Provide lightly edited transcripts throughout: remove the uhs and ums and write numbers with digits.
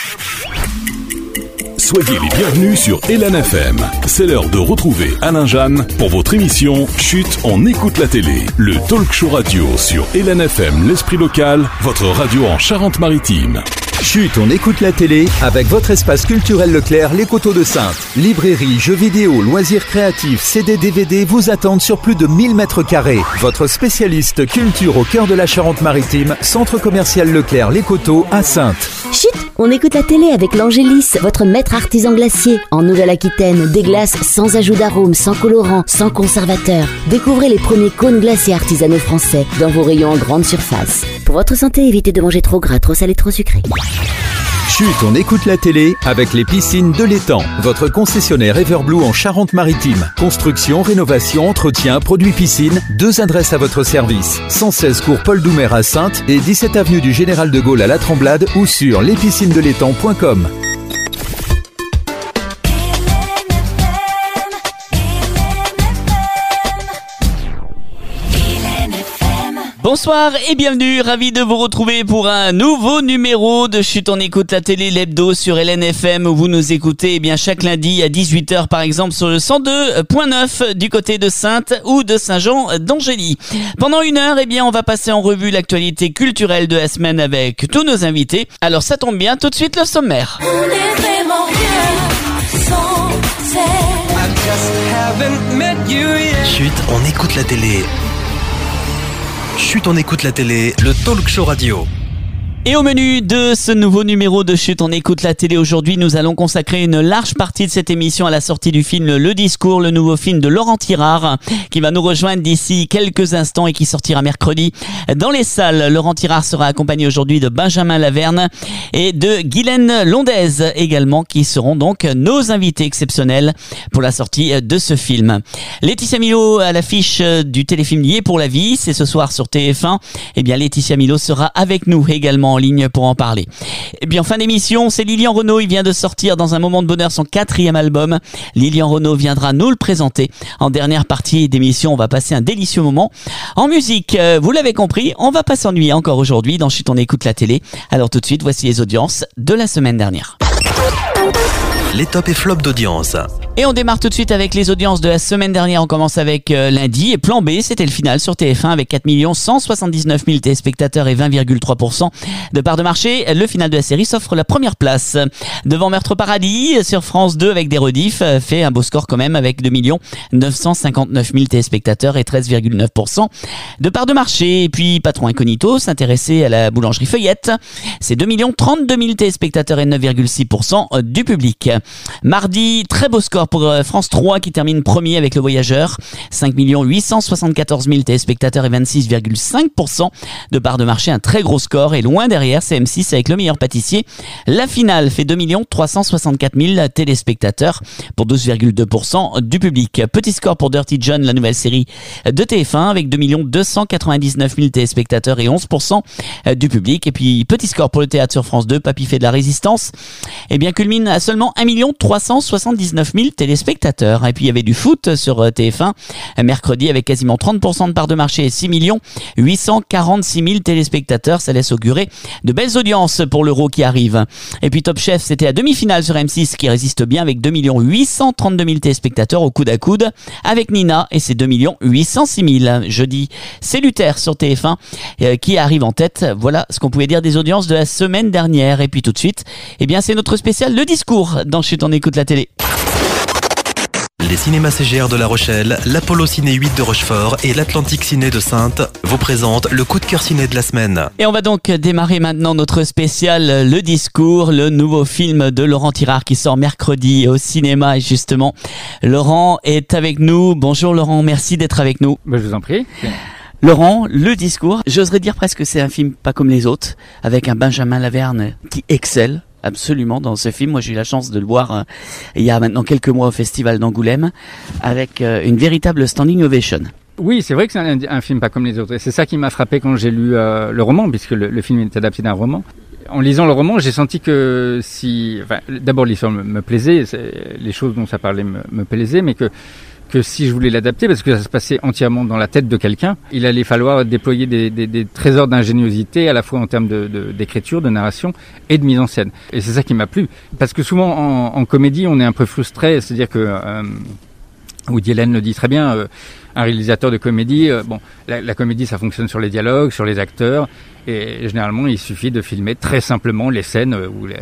Soyez les bienvenus sur Hélène FM. C'est l'heure de retrouver Alain Jeanne pour votre émission Chut, on écoute la télé. Le talk show radio sur Hélène FM, l'esprit local, votre radio en Charente-Maritime. Chut, on écoute la télé avec votre espace culturel Leclerc, les Coteaux de Saintes. Librairie, jeux vidéo, loisirs créatifs, CD, DVD vous attendent sur plus de 1000 mètres carrés. Votre spécialiste culture au cœur de la Charente-Maritime, centre commercial Leclerc, les Coteaux à Saintes. Chut, on écoute la télé avec l'Angélis, votre maître artisan glacier. En Nouvelle-Aquitaine, des glaces sans ajout d'arôme, sans colorant, sans conservateur. Découvrez les premiers cônes glaciers artisanaux français dans vos rayons en grande surface. Pour votre santé, évitez de manger trop gras, trop salé, trop sucré. Chut, on écoute la télé avec les piscines de l'Étang. Votre concessionnaire Everblue en Charente-Maritime. Construction, rénovation, entretien, produits piscine. 2 adresses à votre service. 116 cours Paul Doumer à Saintes et 17 avenue du Général de Gaulle à La Tremblade ou sur lespiscinesdelétang.com. Bonsoir et bienvenue, ravi de vous retrouver pour un nouveau numéro de Chut, on écoute la télé, l'hebdo sur Hélène FM où vous nous écoutez chaque lundi à 18h par exemple sur le 102.9 du côté de Saintes ou de Saint-Jean d'Angély. Pendant une heure, on va passer en revue l'actualité culturelle de la semaine avec tous nos invités. Alors ça tombe bien, tout de suite le sommaire. On est vraiment rien sans Chut, on écoute la télé. Chut, on écoute la télé, le talk show radio. Et au menu de ce nouveau numéro de Chut, on écoute la télé aujourd'hui, nous allons consacrer une large partie de cette émission à la sortie du film Le Discours, le nouveau film de Laurent Tirard, qui va nous rejoindre d'ici quelques instants et qui sortira mercredi dans les salles. Laurent Tirard sera accompagné aujourd'hui de Benjamin Laverne et de Guylaine Londez également, qui seront donc nos invités exceptionnels pour la sortie de ce film. Laetitia Milo à l'affiche du téléfilm Lié pour la vie, c'est ce soir sur TF1. Laetitia Milo sera avec nous également en ligne pour en parler. En fin d'émission, c'est Lilian Renaud. Il vient de sortir dans un moment de bonheur son 4e album. Lilian Renaud viendra nous le présenter. En dernière partie d'émission, on va passer un délicieux moment. En musique, vous l'avez compris, on va pas s'ennuyer encore aujourd'hui dans Chut, on écoute la télé. Alors tout de suite, voici les audiences de la semaine dernière. Les tops et flops d'audience. Et on démarre tout de suite avec les audiences de la semaine dernière. On commence avec lundi. Et Plan B, c'était le final sur TF1 avec 4 179 000 téléspectateurs et 20,3% de part de marché. Le final de la série s'offre la première place. Devant Meurtre Paradis, sur France 2 avec des rediffs, fait un beau score quand même avec 2 959 000 téléspectateurs et 13,9% de part de marché. Et puis Patron Incognito s'intéressait à la boulangerie Feuillette. C'est 2 32 000 téléspectateurs et 9,6% du public. Mardi, très beau score pour France 3 qui termine premier avec Le Voyageur. 5 874 000 téléspectateurs et 26,5% de part de marché. Un très gros score. Et loin derrière, c'est M6 avec Le Meilleur Pâtissier. La finale fait 2 364 000 téléspectateurs pour 12,2% du public. Petit score pour Dirty John, la nouvelle série de TF1 avec 2 299 000 téléspectateurs et 11% du public. Et puis petit score pour le théâtre sur France 2, Papy fait de la résistance. Culmine à seulement 1 379 000 téléspectateurs. Et puis il y avait du foot sur TF1 mercredi avec quasiment 30% de part de marché et 6 846 000 téléspectateurs. Ça laisse augurer de belles audiences pour l'Euro qui arrive. Et puis Top Chef, c'était la demi-finale sur M6 qui résiste bien avec 2 832 000 téléspectateurs au coude à coude avec Nina et ses 2 806 000. Jeudi, c'est Luther sur TF1 qui arrive en tête. Voilà ce qu'on pouvait dire des audiences de la semaine dernière. Et puis tout de suite, c'est notre spécial Le Discours dans Chut, on écoute la télé. Les cinémas CGR de La Rochelle, l'Apollo Ciné 8 de Rochefort et l'Atlantique Ciné de Saintes vous présentent le coup de cœur ciné de la semaine. Et on va donc démarrer maintenant notre spécial Le Discours, le nouveau film de Laurent Tirard qui sort mercredi au cinéma. Et justement, Laurent est avec nous. Bonjour Laurent, merci d'être avec nous. Je vous en prie. Laurent, Le Discours, j'oserais dire presque que c'est un film pas comme les autres, avec un Benjamin Laverne qui excelle absolument dans ce film. Moi j'ai eu la chance de le voir il y a maintenant quelques mois au festival d'Angoulême avec une véritable standing ovation. Oui, c'est vrai que c'est un film pas comme les autres. Et c'est ça qui m'a frappé quand j'ai lu le roman, puisque le film est adapté d'un roman. En lisant le roman, j'ai senti que d'abord l'histoire me plaisait, les choses dont ça parlait me plaisaient, mais que que si je voulais l'adapter, parce que ça se passait entièrement dans la tête de quelqu'un, il allait falloir déployer des trésors d'ingéniosité, à la fois en termes d'écriture, de narration et de mise en scène. Et c'est ça qui m'a plu. Parce que souvent, en comédie, on est un peu frustré, c'est-à-dire que Woody Allen le dit très bien, un réalisateur de comédie, la comédie, ça fonctionne sur les dialogues, sur les acteurs, et généralement, il suffit de filmer très simplement les scènes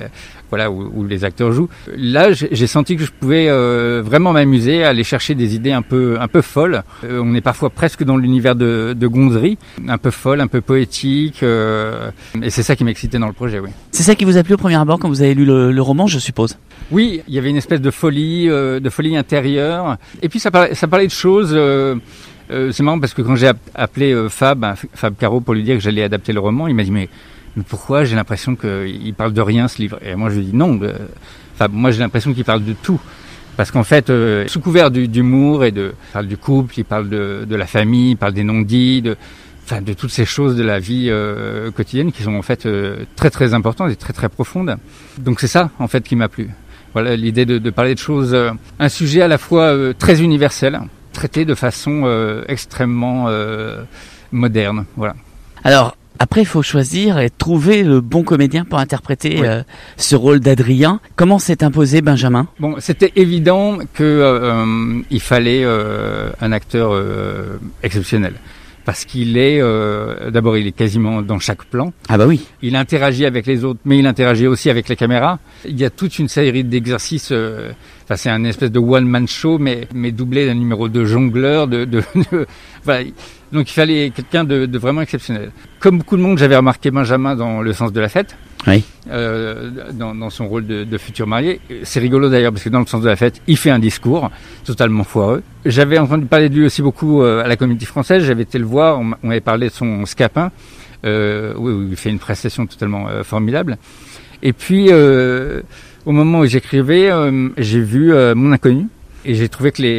où les acteurs jouent. Là, j'ai senti que je pouvais vraiment m'amuser, aller chercher des idées un peu folles. On est parfois presque dans l'univers de Gonzerie, un peu folle, un peu poétique, et c'est ça qui m'excitait dans le projet, oui. C'est ça qui vous a plu au premier abord quand vous avez lu le roman, je suppose? Oui, il y avait une espèce de folie intérieure, et puis ça parlait de choses. C'est marrant parce que quand j'ai appelé Fab Caro pour lui dire que j'allais adapter le roman, il m'a dit mais pourquoi, j'ai l'impression qu'il parle de rien ce livre. Et moi je lui dis non, Fab, moi j'ai l'impression qu'il parle de tout. Parce qu'en fait, sous couvert d'humour il parle du couple, il parle de la famille, il parle des non-dits, de toutes ces choses de la vie quotidienne qui sont en fait très très importantes et très très profondes. Donc c'est ça en fait qui m'a plu. Voilà, l'idée de parler de choses, un sujet à la fois très universel, traité de façon extrêmement moderne. Voilà. Alors, après, il faut choisir et trouver le bon comédien pour interpréter ce rôle d'Adrien. Comment s'est imposé Benjamin? Bon, c'était évident que il fallait un acteur exceptionnel. Parce qu'il est, d'abord, il est quasiment dans chaque plan. Ah bah oui. Il interagit avec les autres, mais il interagit aussi avec la caméra. Il y a toute une série d'exercices. C'est un espèce de one-man show, mais doublé d'un numéro de jongleur. Voilà. Donc il fallait quelqu'un de vraiment exceptionnel. Comme beaucoup de monde, j'avais remarqué Benjamin dans Le Sens de la Fête. Oui. Dans son rôle de futur marié. C'est rigolo d'ailleurs parce que dans Le Sens de la Fête, il fait un discours totalement foireux. J'avais entendu parler de lui aussi beaucoup à la Comédie Française. J'avais été le voir, on avait parlé de son Scapin, où il fait une prestation totalement formidable. Et puis, au moment où j'écrivais, j'ai vu Mon Inconnu et j'ai trouvé que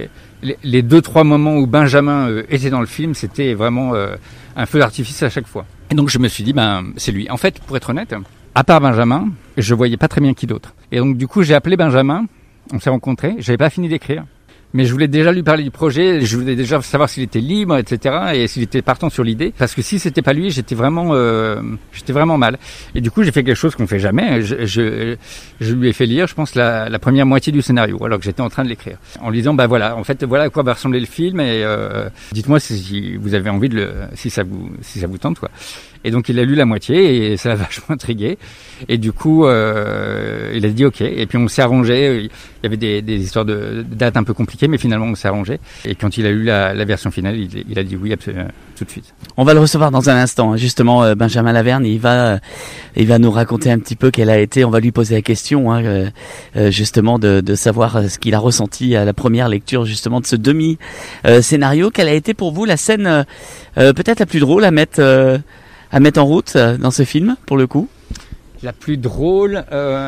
les 2-3 moments où Benjamin était dans le film, c'était vraiment un feu d'artifice à chaque fois. Et donc je me suis dit, c'est lui. En fait, pour être honnête, à part Benjamin, je voyais pas très bien qui d'autre. Et donc du coup, j'ai appelé Benjamin, on s'est rencontrés, j'avais pas fini d'écrire. Mais je voulais déjà lui parler du projet, je voulais déjà savoir s'il était libre, etc. et s'il était partant sur l'idée. Parce que si c'était pas lui, j'étais vraiment mal. Et du coup, j'ai fait quelque chose qu'on fait jamais. Je lui ai fait lire, je pense, la première moitié du scénario, alors que j'étais en train de l'écrire. En lui disant, voilà, en fait, voilà à quoi va ressembler le film et dites-moi si vous avez envie si ça vous tente, quoi. Et donc il a lu la moitié et ça l'a vachement intrigué. Et du coup, il a dit OK. Et puis on s'est arrangé. Il y avait des histoires de dates un peu compliquées, mais finalement on s'est arrangé. Et quand il a lu la version finale, il a dit oui absolument, tout de suite. On va le recevoir dans un instant. Justement, Benjamin Laverne, il va nous raconter un petit peu quelle a été. On va lui poser la question, justement, de savoir ce qu'il a ressenti à la première lecture, justement, de ce demi-scénario. Quelle a été pour vous la scène peut-être la plus drôle à mettre en route dans ce film, pour le coup? La plus drôle,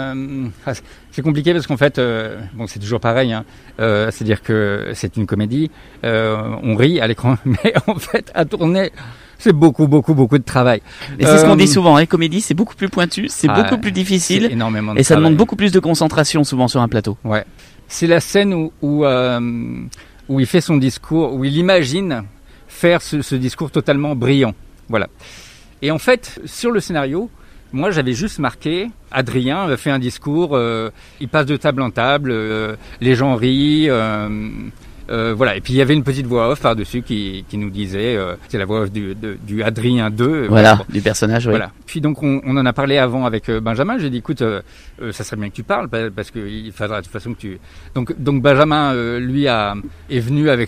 c'est compliqué parce qu'en fait, c'est toujours pareil. C'est-à-dire que c'est une comédie, on rit à l'écran, mais en fait, à tourner, c'est beaucoup de travail. Et c'est ce qu'on dit souvent, comédie, c'est beaucoup plus pointu, c'est beaucoup plus difficile, énormément de et ça travail. demande beaucoup plus de concentration souvent sur un plateau. Ouais, c'est la scène où il fait son discours, où il imagine faire ce discours totalement brillant. Voilà. Et en fait, sur le scénario, moi j'avais juste marqué, Adrien fait un discours, il passe de table en table, les gens rient, voilà. Et puis il y avait une petite voix off par-dessus qui nous disait, c'est la voix off du Adrien 2. Voilà, du personnage, oui. Voilà. Puis donc on en a parlé avant avec Benjamin, j'ai dit écoute, ça serait bien que tu parles, parce qu'il faudra de toute façon que tu... Donc Benjamin, lui, est venu avec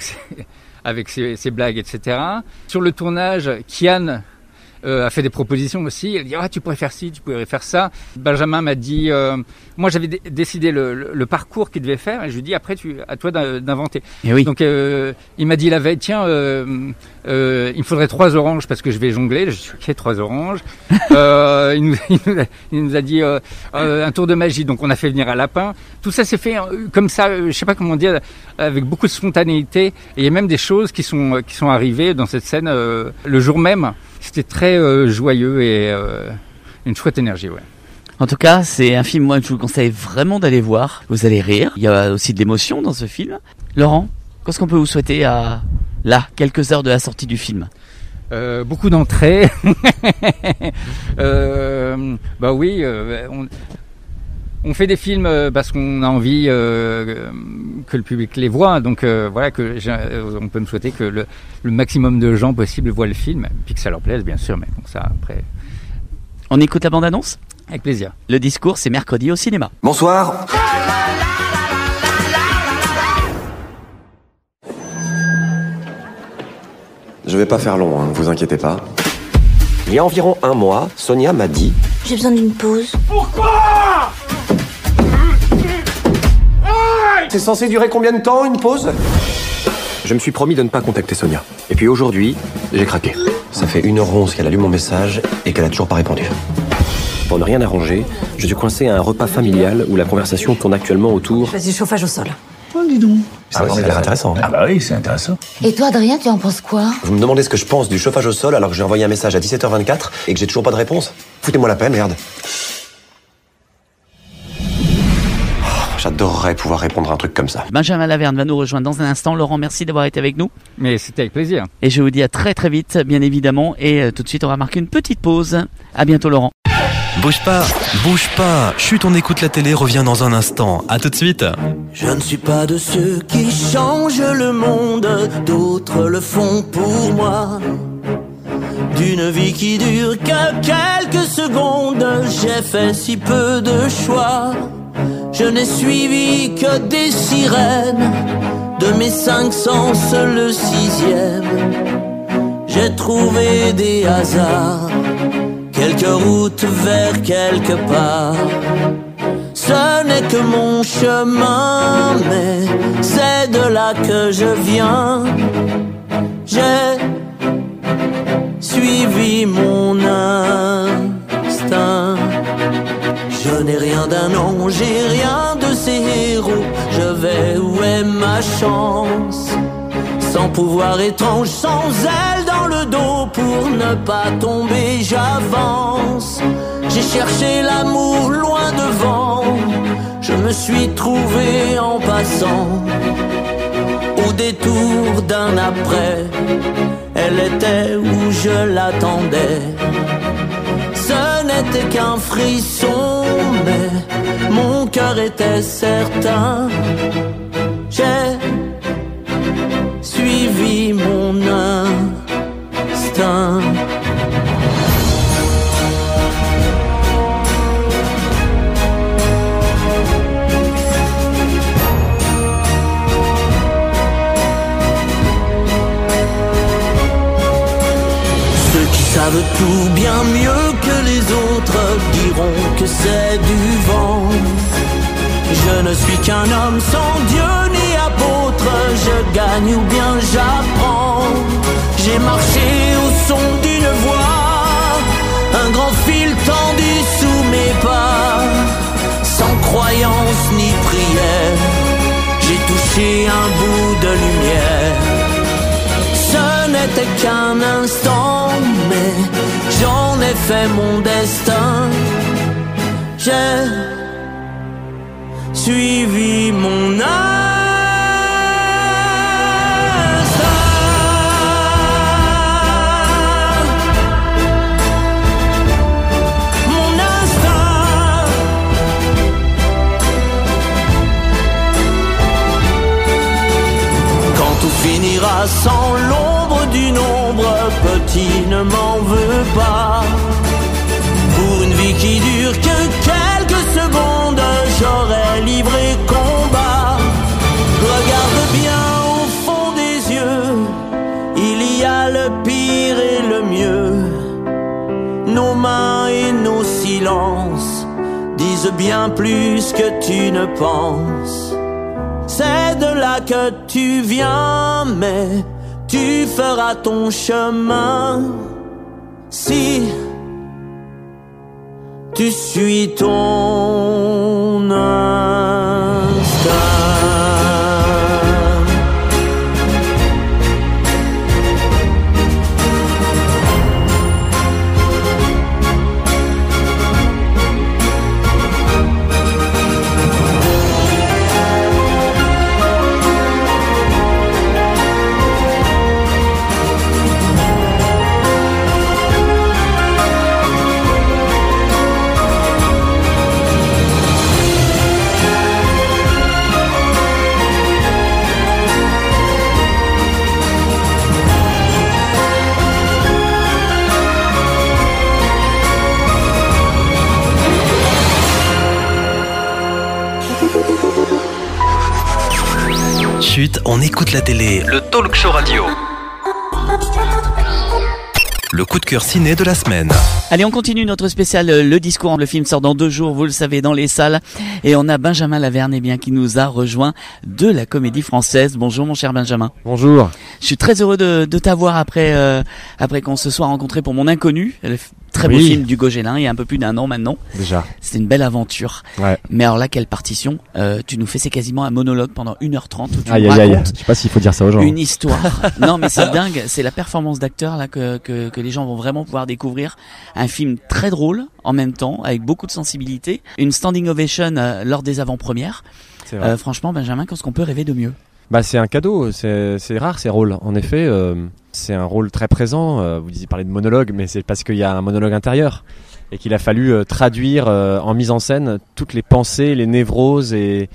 ses blagues, etc. Sur le tournage, Kian a fait des propositions aussi. Elle dit tu pourrais faire ci, tu pourrais faire ça. Benjamin m'a dit moi j'avais décidé le parcours qu'il devait faire et je lui ai dit après à toi d'inventer. Et oui. Donc il m'a dit la veille tiens il me faudrait 3 oranges parce que je vais jongler. Je dis OK, 3 oranges. Il nous a dit un tour de magie. Donc on a fait venir un lapin. Tout ça s'est fait comme ça, je sais pas comment dire, avec beaucoup de spontanéité. Et il y a même des choses qui sont arrivées dans cette scène le jour même. C'était très joyeux et une chouette énergie, ouais. En tout cas, c'est un film, moi, je vous conseille vraiment d'aller voir. Vous allez rire. Il y a aussi de l'émotion dans ce film. Laurent, Qu'est-ce qu'on peut vous souhaiter à quelques heures de la sortie du film? Beaucoup d'entrées. Bah oui, on fait des films parce qu'on a envie que le public les voit. Donc voilà, on peut me souhaiter que le maximum de gens possible voient le film, puis que ça leur plaise, bien sûr. Mais bon, ça après. On écoute la bande-annonce ? Avec plaisir. Le discours, c'est mercredi au cinéma. Bonsoir. Je vais pas faire long, ne vous inquiétez pas. Il y a environ 1 mois, Sonia m'a dit... J'ai besoin d'une pause. Pourquoi ? C'est censé durer combien de temps, une pause ? Je me suis promis de ne pas contacter Sonia. Et puis aujourd'hui, j'ai craqué. Ça fait 1h11 qu'elle a lu mon message et qu'elle a toujours pas répondu. Pour ne rien arranger, je suis coincé à un repas familial où la conversation tourne actuellement autour... Vas-y, chauffage au sol. Oh, dis donc. Ça a l'air intéressant. Ah bah oui, c'est intéressant. Et toi, Adrien, tu en penses quoi? Vous me demandez ce que je pense du chauffage au sol alors que j'ai envoyé un message à 17h24 et que j'ai toujours pas de réponse? Foutez-moi la paix, merde. J'adorerais pouvoir répondre à un truc comme ça. Benjamin Laverne va nous rejoindre dans un instant. Laurent, merci d'avoir été avec nous. Mais c'était avec plaisir. Et je vous dis à très très vite, bien évidemment. Et tout de suite, on va marquer une petite pause. À bientôt, Laurent. Bouge pas. Chut, on écoute la télé, revient dans un instant. À tout de suite. Je ne suis pas de ceux qui changent le monde, d'autres le font pour moi. D'une vie qui dure que quelques secondes, j'ai fait si peu de choix. Je n'ai suivi que des sirènes, de mes 5 sens le 6e. J'ai trouvé des hasards, quelques routes vers quelque part. Ce n'est que mon chemin, mais c'est de là que je viens. J'ai suivi mon instinct. Je n'ai rien d'un ange, j'ai rien de ces héros. Je vais où est ma chance? Sans pouvoir étrange, sans aile dans le dos. Pour ne pas tomber, j'avance. J'ai cherché l'amour loin devant. Je me suis trouvé en passant. Au détour d'un après, elle était où je l'attendais. Ce n'était qu'un frisson, mais mon cœur était certain. J'ai suivi mon instinct. Ceux qui savent tout bien mieux que les autres diront que c'est du vent. Je ne suis qu'un homme sans Dieu ni apôtre. Je gagne ou bien j'apprends. J'ai marché au son d'une voix, un grand fil tendu sous mes pas. Sans croyance ni prière, j'ai touché un bout de lumière. Ce n'était qu'un instant, mais j'en ai fait mon destin. J'ai suivi mon instinct. Mon instinct. Quand tout finira sans l'ombre d'une ombre, petit ne m'en veux pas. Pour une vie qui dure que quelques secondes, j'aurais livré combat. Regarde bien au fond des yeux, il y a le pire et le mieux. Nos mains et nos silences disent bien plus que tu ne penses. C'est de là que tu viens, mais tu feras ton chemin si tu suis ton instinct. Chut, on écoute la télé. Le talk show radio. Le coup de cœur ciné de la semaine. Allez, on continue notre spécial Le Discours. Le film sort dans 2 jours, vous le savez, dans les salles. Et on a Benjamin Laverne, qui nous a rejoint de la Comédie Française. Bonjour mon cher Benjamin. Bonjour. Je suis très heureux de t'avoir après qu'on se soit rencontrés pour Mon Inconnu. Très beau film d'Hugo Gélin, il y a un peu plus d'1 an maintenant. Déjà. C'était une belle aventure. Ouais. Mais alors là, quelle partition. Tu nous fais, c'est quasiment un monologue pendant 1h30 où tu nous aïe. racontes Je sais pas s'il faut dire ça aux gens. une histoire. Non, mais c'est dingue. C'est la performance d'acteur là que les gens vont vraiment pouvoir découvrir. Un film très drôle en même temps, avec beaucoup de sensibilité. Une standing ovation lors des avant-premières. C'est vrai. Franchement, Benjamin, qu'est-ce qu'on peut rêver de mieux? Bah c'est un cadeau, c'est rare ces rôles. En effet, c'est un rôle très présent. Vous parlez de monologue, mais c'est parce qu'il y a un monologue intérieur et qu'il a fallu traduire en mise en scène toutes les pensées, les névroses et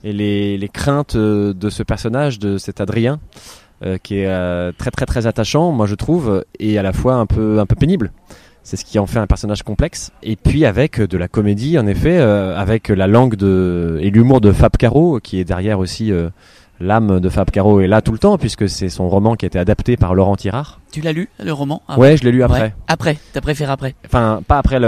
les craintes de ce personnage, de cet Adrien, qui est très très très attachant, moi je trouve, et à la fois un peu pénible. C'est ce qui en fait un personnage complexe. Et puis avec de la comédie, en effet, avec la langue et l'humour de Fab Caro, qui est derrière aussi. L'âme de Fab Caro est là tout le temps, puisque c'est son roman qui a été adapté par Laurent Tirard. Tu l'as lu, le roman? Ouais, je l'ai lu après. Ouais. Après, t'as préféré après? Enfin, pas après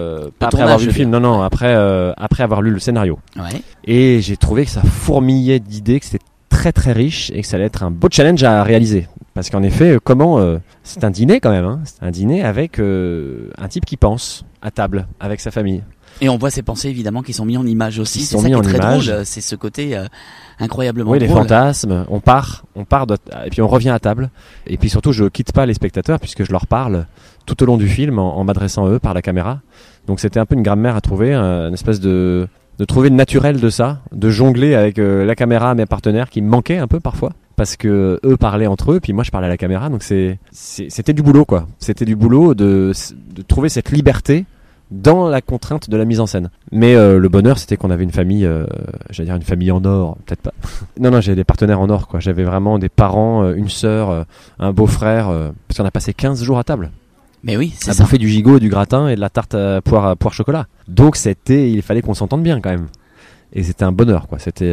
avoir vu le film, non, après avoir lu le scénario. Ouais. Et j'ai trouvé que ça fourmillait d'idées, que c'était très très riche et que ça allait être un beau challenge à réaliser. Parce qu'en effet, c'est un dîner quand même, hein. C'est un dîner avec un type qui pense à table avec sa famille. Et on voit ces pensées évidemment qui sont mis en image aussi. C'est ça qui est très drôle. C'est ce côté incroyablement drôle. Oui, les fantasmes. On part et puis on revient à table. Et puis surtout, je quitte pas les spectateurs puisque je leur parle tout au long du film en m'adressant à eux par la caméra. Donc c'était un peu une grammaire à trouver, une espèce de trouver le naturel de ça, de jongler avec la caméra à mes partenaires qui me manquaient un peu parfois. Parce que eux parlaient entre eux, puis moi je parlais à la caméra. Donc c'était du boulot quoi. C'était du boulot de trouver cette liberté dans la contrainte de la mise en scène. Mais le bonheur, c'était qu'on avait une famille, j'allais dire une famille en or, peut-être pas. Non, j'avais des partenaires en or, quoi. J'avais vraiment des parents, une sœur, un beau-frère, parce qu'on a passé 15 jours à table. Mais oui, c'est ça. Ça. On a bouffé du gigot, du gratin et de la tarte à poire chocolat. Donc il fallait qu'on s'entende bien quand même. Et c'était un bonheur, quoi. C'était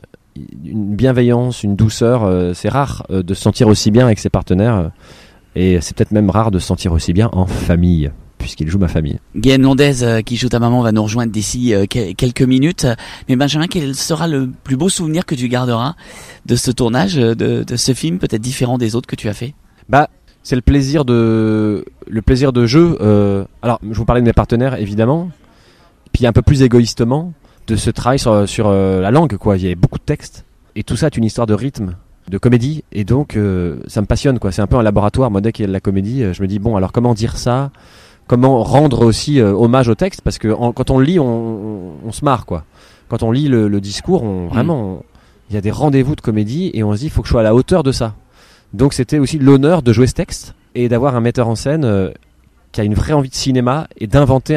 une bienveillance, une douceur. C'est rare de se sentir aussi bien avec ses partenaires. Et c'est peut-être même rare de se sentir aussi bien en famille, puisqu'il joue ma famille. Guéhem Londez, qui joue ta maman, va nous rejoindre d'ici quelques minutes. Mais Benjamin, quel sera le plus beau souvenir que tu garderas de ce tournage, de ce film, peut-être différent des autres que tu as fait? C'est le plaisir de jeu. Alors, je vous parlais de mes partenaires, évidemment. Puis un peu plus égoïstement, de ce travail sur la langue, quoi. Il y avait beaucoup de textes. Et tout ça est une histoire de rythme, de comédie. Et donc, ça me passionne, quoi. C'est un peu un laboratoire. Moi, dès qu'il y a de la comédie, je me dis, bon, alors comment dire ça? Comment rendre aussi hommage au texte, parce que quand on le lit, on se marre, quoi. Quand on lit le discours, il y a des rendez-vous de comédie et on se dit, il faut que je sois à la hauteur de ça. Donc c'était aussi l'honneur de jouer ce texte et d'avoir un metteur en scène qui a une vraie envie de cinéma et d'inventer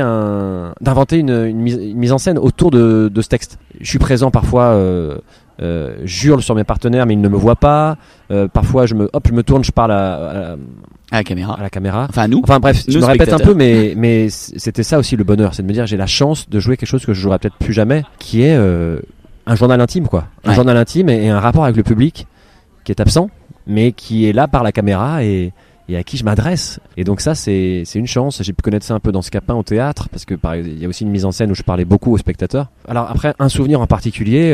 une mise en scène autour de ce texte. Je suis présent parfois, j'hurle sur mes partenaires mais ils ne me voient pas. Parfois je me tourne, je parle à la caméra. Enfin nous. Enfin bref, je me répète un peu, mais c'était ça aussi le bonheur, c'est de me dire j'ai la chance de jouer quelque chose que je jouerai peut-être plus jamais, qui est un journal intime, quoi. Un journal intime et un rapport avec le public qui est absent, mais qui est là par la caméra et à qui je m'adresse. Et donc ça, c'est une chance. J'ai pu connaître ça un peu dans Scapin au théâtre, parce que il y a aussi une mise en scène où je parlais beaucoup aux spectateurs. Alors après, un souvenir en particulier,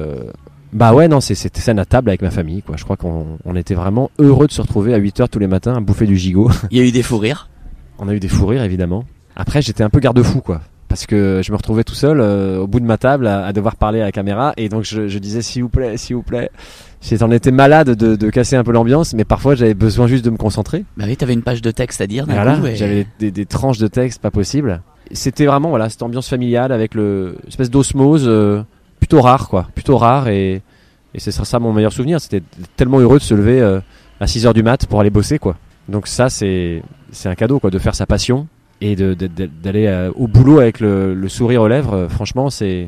c'est cette scène à table avec ma famille, quoi. Je crois qu'on était vraiment heureux de se retrouver à 8h tous les matins à bouffer du gigot. Il y a eu des fous rires. On a eu des fous rires, évidemment. Après, j'étais un peu garde-fou, quoi. Parce que je me retrouvais tout seul au bout de ma table à devoir parler à la caméra. Et donc je disais s'il vous plaît. J'en étais malade de casser un peu l'ambiance, mais parfois j'avais besoin juste de me concentrer. Bah oui, t'avais une page de texte à dire d'un coup. Et... J'avais des tranches de texte pas possible. C'était vraiment cette ambiance familiale avec espèce d'osmose plutôt rare, quoi. Plutôt rare et c'est ça mon meilleur souvenir. C'était tellement heureux de se lever à 6h du mat pour aller bosser, quoi. Donc ça c'est un cadeau, quoi, de faire sa passion. Et d'aller au boulot avec le sourire aux lèvres, franchement, c'est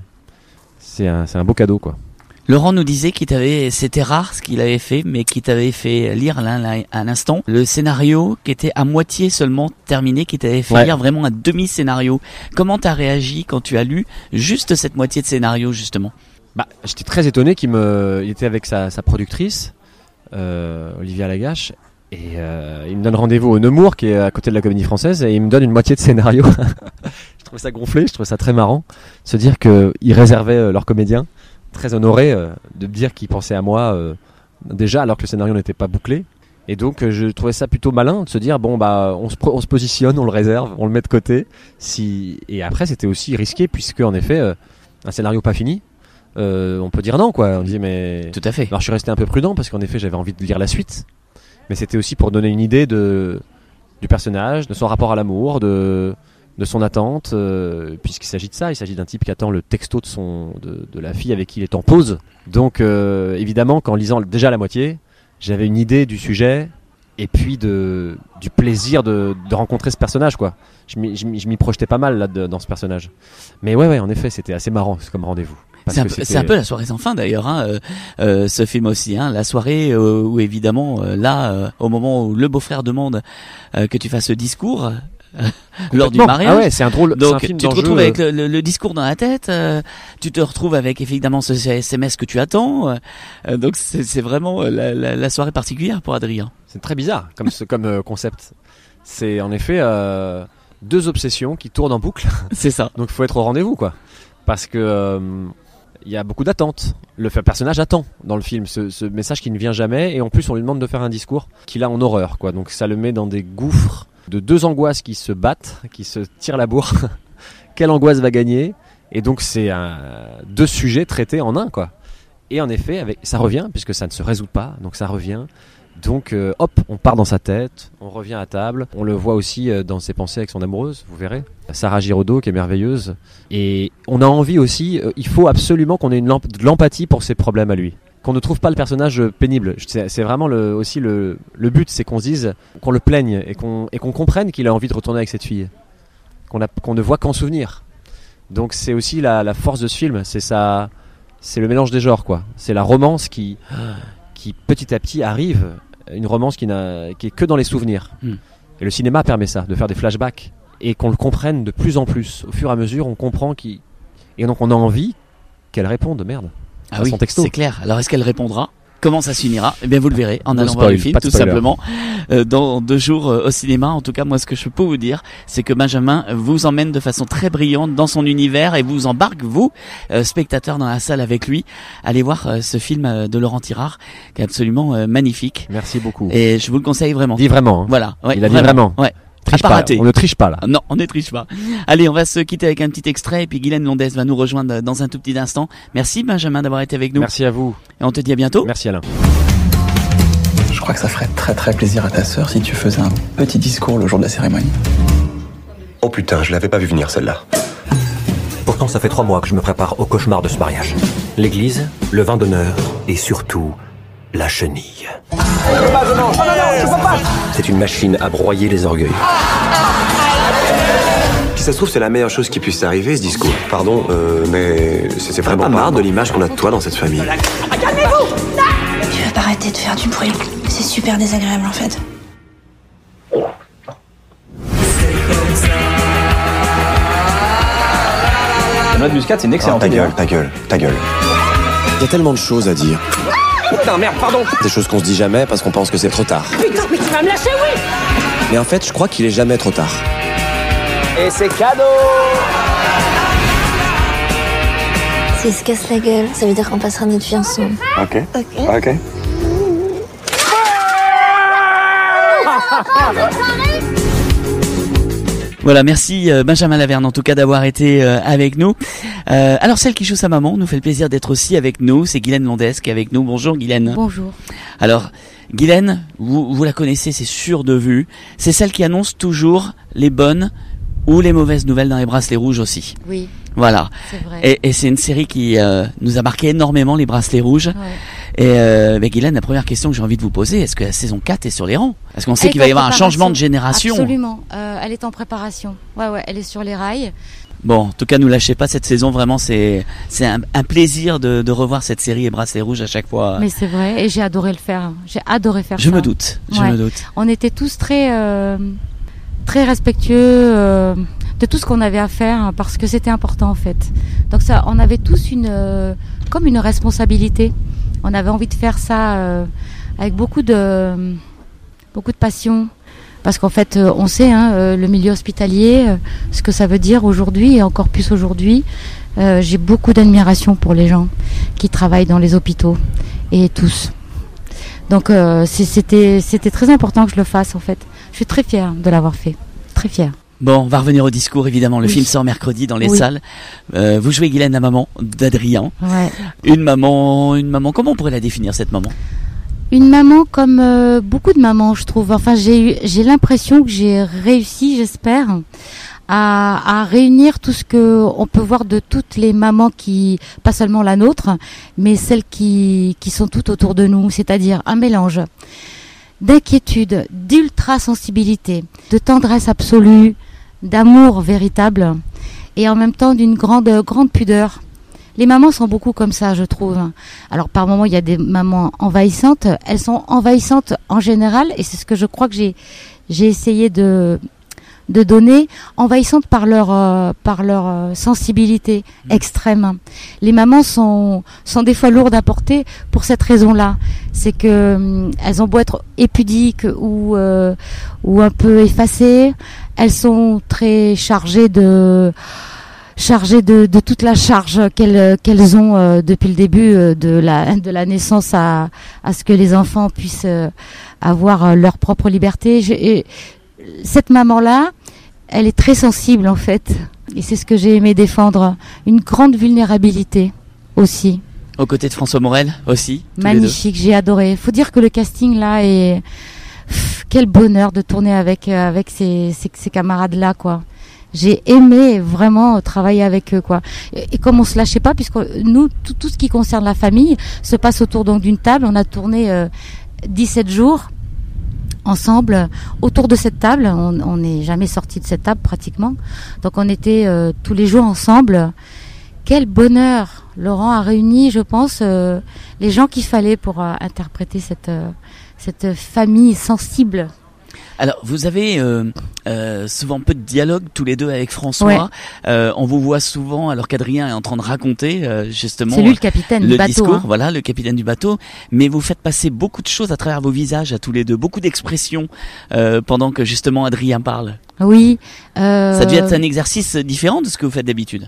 un beau cadeau, quoi. Laurent nous disait c'était rare ce qu'il avait fait, mais qu'il t'avait fait lire un instant le scénario qui était à moitié seulement terminé, qui t'avait fait lire vraiment un demi-scénario. Comment t'as réagi quand tu as lu juste cette moitié de scénario, justement? J'étais très étonné il était avec sa productrice, Olivia Lagache, et il me donne rendez-vous au Nemours, qui est à côté de la Comédie Française, et il me donne une moitié de scénario. Je trouvais ça gonflé, je trouvais ça très marrant, de se dire qu'ils réservaient leurs comédiens, très honorés de me dire qu'ils pensaient à moi déjà, alors que le scénario n'était pas bouclé. Et donc je trouvais ça plutôt malin de se dire on se positionne, on le réserve, on le met de côté. Et après c'était aussi risqué, puisque en effet un scénario pas fini, on peut dire non, quoi. On dit mais tout à fait. Alors je suis resté un peu prudent parce qu'en effet j'avais envie de lire la suite, mais c'était aussi pour donner une idée du personnage, de son rapport à l'amour, de son attente, puisqu'il s'agit de ça. Il s'agit d'un type qui attend le texto de la fille avec qui il est en pause. Donc évidemment qu'en lisant déjà la moitié, j'avais une idée du sujet et puis du plaisir de rencontrer ce personnage, quoi. Je m'y projetais pas mal là dans ce personnage. Mais ouais, en effet, c'était assez marrant comme rendez-vous. C'est un peu la soirée sans fin d'ailleurs, ce film aussi, la soirée où évidemment au moment où le beau-frère demande que tu fasses ce discours lors du mariage. Ah ouais, c'est un drôle. Donc c'est un film tu te retrouves avec le discours dans la tête, tu te retrouves avec évidemment ce SMS que tu attends. Donc c'est vraiment la soirée particulière pour Adrien. C'est très bizarre comme concept. C'est en effet deux obsessions qui tournent en boucle. C'est ça. Donc il faut être au rendez-vous, quoi. Parce que il y a beaucoup d'attentes. Le personnage attend dans le film ce message qui ne vient jamais, et en plus on lui demande de faire un discours qu'il a en horreur, quoi. Donc ça le met dans des gouffres de deux angoisses qui se battent, qui se tirent la bourre. Quelle angoisse va gagner? Et donc c'est deux sujets traités en un, quoi. Et en effet, ça revient, puisque ça ne se résout pas, donc ça revient. Donc hop, on part dans sa tête, on revient à table. On le voit aussi dans ses pensées avec son amoureuse, vous verrez, Sarah Giraudot, qui est merveilleuse. Et on a envie aussi, il faut absolument qu'on ait de l'empathie pour ses problèmes à lui, qu'on ne trouve pas le personnage pénible. C'est vraiment aussi le but, c'est qu'on se dise, qu'on le plaigne et qu'on comprenne qu'il a envie de retourner avec cette fille, qu'on ne voit qu'en souvenir. Donc c'est aussi la force de ce film, c'est le mélange des genres, quoi. C'est la romance qui petit à petit arrive, une romance qui est que dans les souvenirs. Et le cinéma permet ça, de faire des flashbacks, et qu'on le comprenne de plus en plus. Au fur et à mesure, on comprend et donc on a envie qu'elle réponde, merde. Ah oui, c'est clair. Alors est-ce qu'elle répondra? Comment ça s'unira? Eh bien, vous le verrez en allant voir le film, tout simplement, dans 2 jours au cinéma. En tout cas, moi, ce que je peux vous dire, c'est que Benjamin vous emmène de façon très brillante dans son univers et vous embarque, vous, spectateurs, dans la salle avec lui. Allez voir ce film de Laurent Tirard, qui est absolument magnifique. Merci beaucoup. Et je vous le conseille vraiment. Dis vraiment. Voilà. Ouais, il a dit vraiment. Ouais. On ne triche pas là. Non, on ne triche pas. Allez, on va se quitter avec un petit extrait et puis Guylaine Londès va nous rejoindre dans un tout petit instant. Merci Benjamin d'avoir été avec nous. Merci à vous. Et on te dit à bientôt. Merci Alain. Je crois que ça ferait très très plaisir à ta sœur si tu faisais un petit discours le jour de la cérémonie. Oh putain, je l'avais pas vu venir celle-là. Pourtant, ça fait 3 mois que je me prépare au cauchemar de ce mariage. L'église, le vin d'honneur et surtout la chenille. C'est une machine à broyer les orgueils. Si ça se trouve, c'est la meilleure chose qui puisse arriver, ce discours. Pardon, mais c'est vraiment pas marre de l'image qu'on a de toi dans cette famille. Calmez-vous! Tu veux pas arrêter de faire du bruit? C'est super désagréable en fait. La noix de muscade, c'est une excellente ta gueule. Il y a tellement de choses à dire. Putain, merde, pardon. Des choses qu'on se dit jamais parce qu'on pense que c'est trop tard. Putain, mais tu vas me lâcher, oui! Mais en fait, je crois qu'il est jamais trop tard. Et c'est cadeau! S'il se casse la gueule, ça veut dire qu'on passera notre vie ensemble. Ok. Voilà, merci Benjamin Laverne en tout cas d'avoir été avec nous. Alors celle qui joue sa maman nous fait le plaisir d'être aussi avec nous, c'est Guylaine Londès qui est avec nous. Bonjour Guylaine. Bonjour. Alors Guylaine, vous la connaissez, c'est sûr de vue. C'est celle qui annonce toujours les bonnes ou les mauvaises nouvelles dans les bracelets rouges aussi. Oui. Voilà. C'est vrai. Et c'est une série qui nous a marqué énormément, les bracelets rouges. Ouais. Et Guylaine, la première question que j'ai envie de vous poser, est-ce que la saison 4 est sur les rangs? Parce qu'on sait qu'il va y avoir un changement de génération. Absolument. Elle est en préparation. Ouais, elle est sur les rails. Bon, en tout cas, ne lâchez pas cette saison. Vraiment, c'est un plaisir de revoir cette série et Bracelets Rouges à chaque fois. Mais c'est vrai, et j'ai adoré le faire. J'ai adoré faire ça. Je me doute. On était tous très respectueux tout ce qu'on avait à faire parce que c'était important en fait. Donc ça, on avait tous comme une responsabilité. On avait envie de faire ça avec beaucoup de passion. Parce qu'en fait, on sait, le milieu hospitalier, ce que ça veut dire aujourd'hui et encore plus aujourd'hui. J'ai beaucoup d'admiration pour les gens qui travaillent dans les hôpitaux et tous. Donc c'était très important que je le fasse en fait. Je suis très fière de l'avoir fait, très fière. Bon, on va revenir au discours évidemment. Le film sort mercredi dans les salles. Vous jouez Guylaine, la maman d'Adrien. Ouais. Une maman. Comment on pourrait la définir cette maman ? Une maman comme beaucoup de mamans, je trouve. Enfin, j'ai l'impression que j'ai réussi, j'espère, à réunir tout ce que on peut voir de toutes les mamans pas seulement la nôtre, mais celles qui sont toutes autour de nous, c'est-à-dire un mélange d'inquiétude, d'ultra-sensibilité, de tendresse absolue, d'amour véritable et en même temps d'une grande pudeur. Les mamans sont beaucoup comme ça, je trouve. Alors par moments, il y a des mamans envahissantes. Elles sont envahissantes en général et c'est ce que je crois que j'ai essayé de donner, envahissantes par leur sensibilité extrême. Les mamans sont des fois lourdes à porter pour cette raison-là. C'est que elles ont beau être épudiques ou un peu effacées, elles sont très chargées de toute la charge qu'elles ont depuis le début de la naissance à ce que les enfants puissent avoir leur propre liberté. Et cette maman-là, elle est très sensible en fait, et c'est ce que j'ai aimé défendre, une grande vulnérabilité aussi. Aux côtés de François Morel aussi. Magnifique, j'ai adoré. Faut dire que le casting là est quel bonheur de tourner avec ces camarades-là quoi. J'ai aimé vraiment travailler avec eux quoi. Et comme on se lâchait pas, puisque nous tout ce qui concerne la famille se passe autour donc d'une table. On a tourné 17 jours ensemble autour de cette table. On n'est jamais sorti de cette table pratiquement. Donc on était tous les jours ensemble. Quel bonheur! Laurent a réuni, je pense, les gens qu'il fallait pour interpréter cette famille sensible. Alors, vous avez souvent peu de dialogue tous les deux avec François. Ouais. On vous voit souvent alors qu'Adrien est en train de raconter justement. C'est lui le capitaine du bateau. Discours, hein. Voilà, le capitaine du bateau. Mais vous faites passer beaucoup de choses à travers vos visages à tous les deux, beaucoup d'expressions pendant que justement Adrien parle. Oui. Ça devient être un exercice différent de ce que vous faites d'habitude.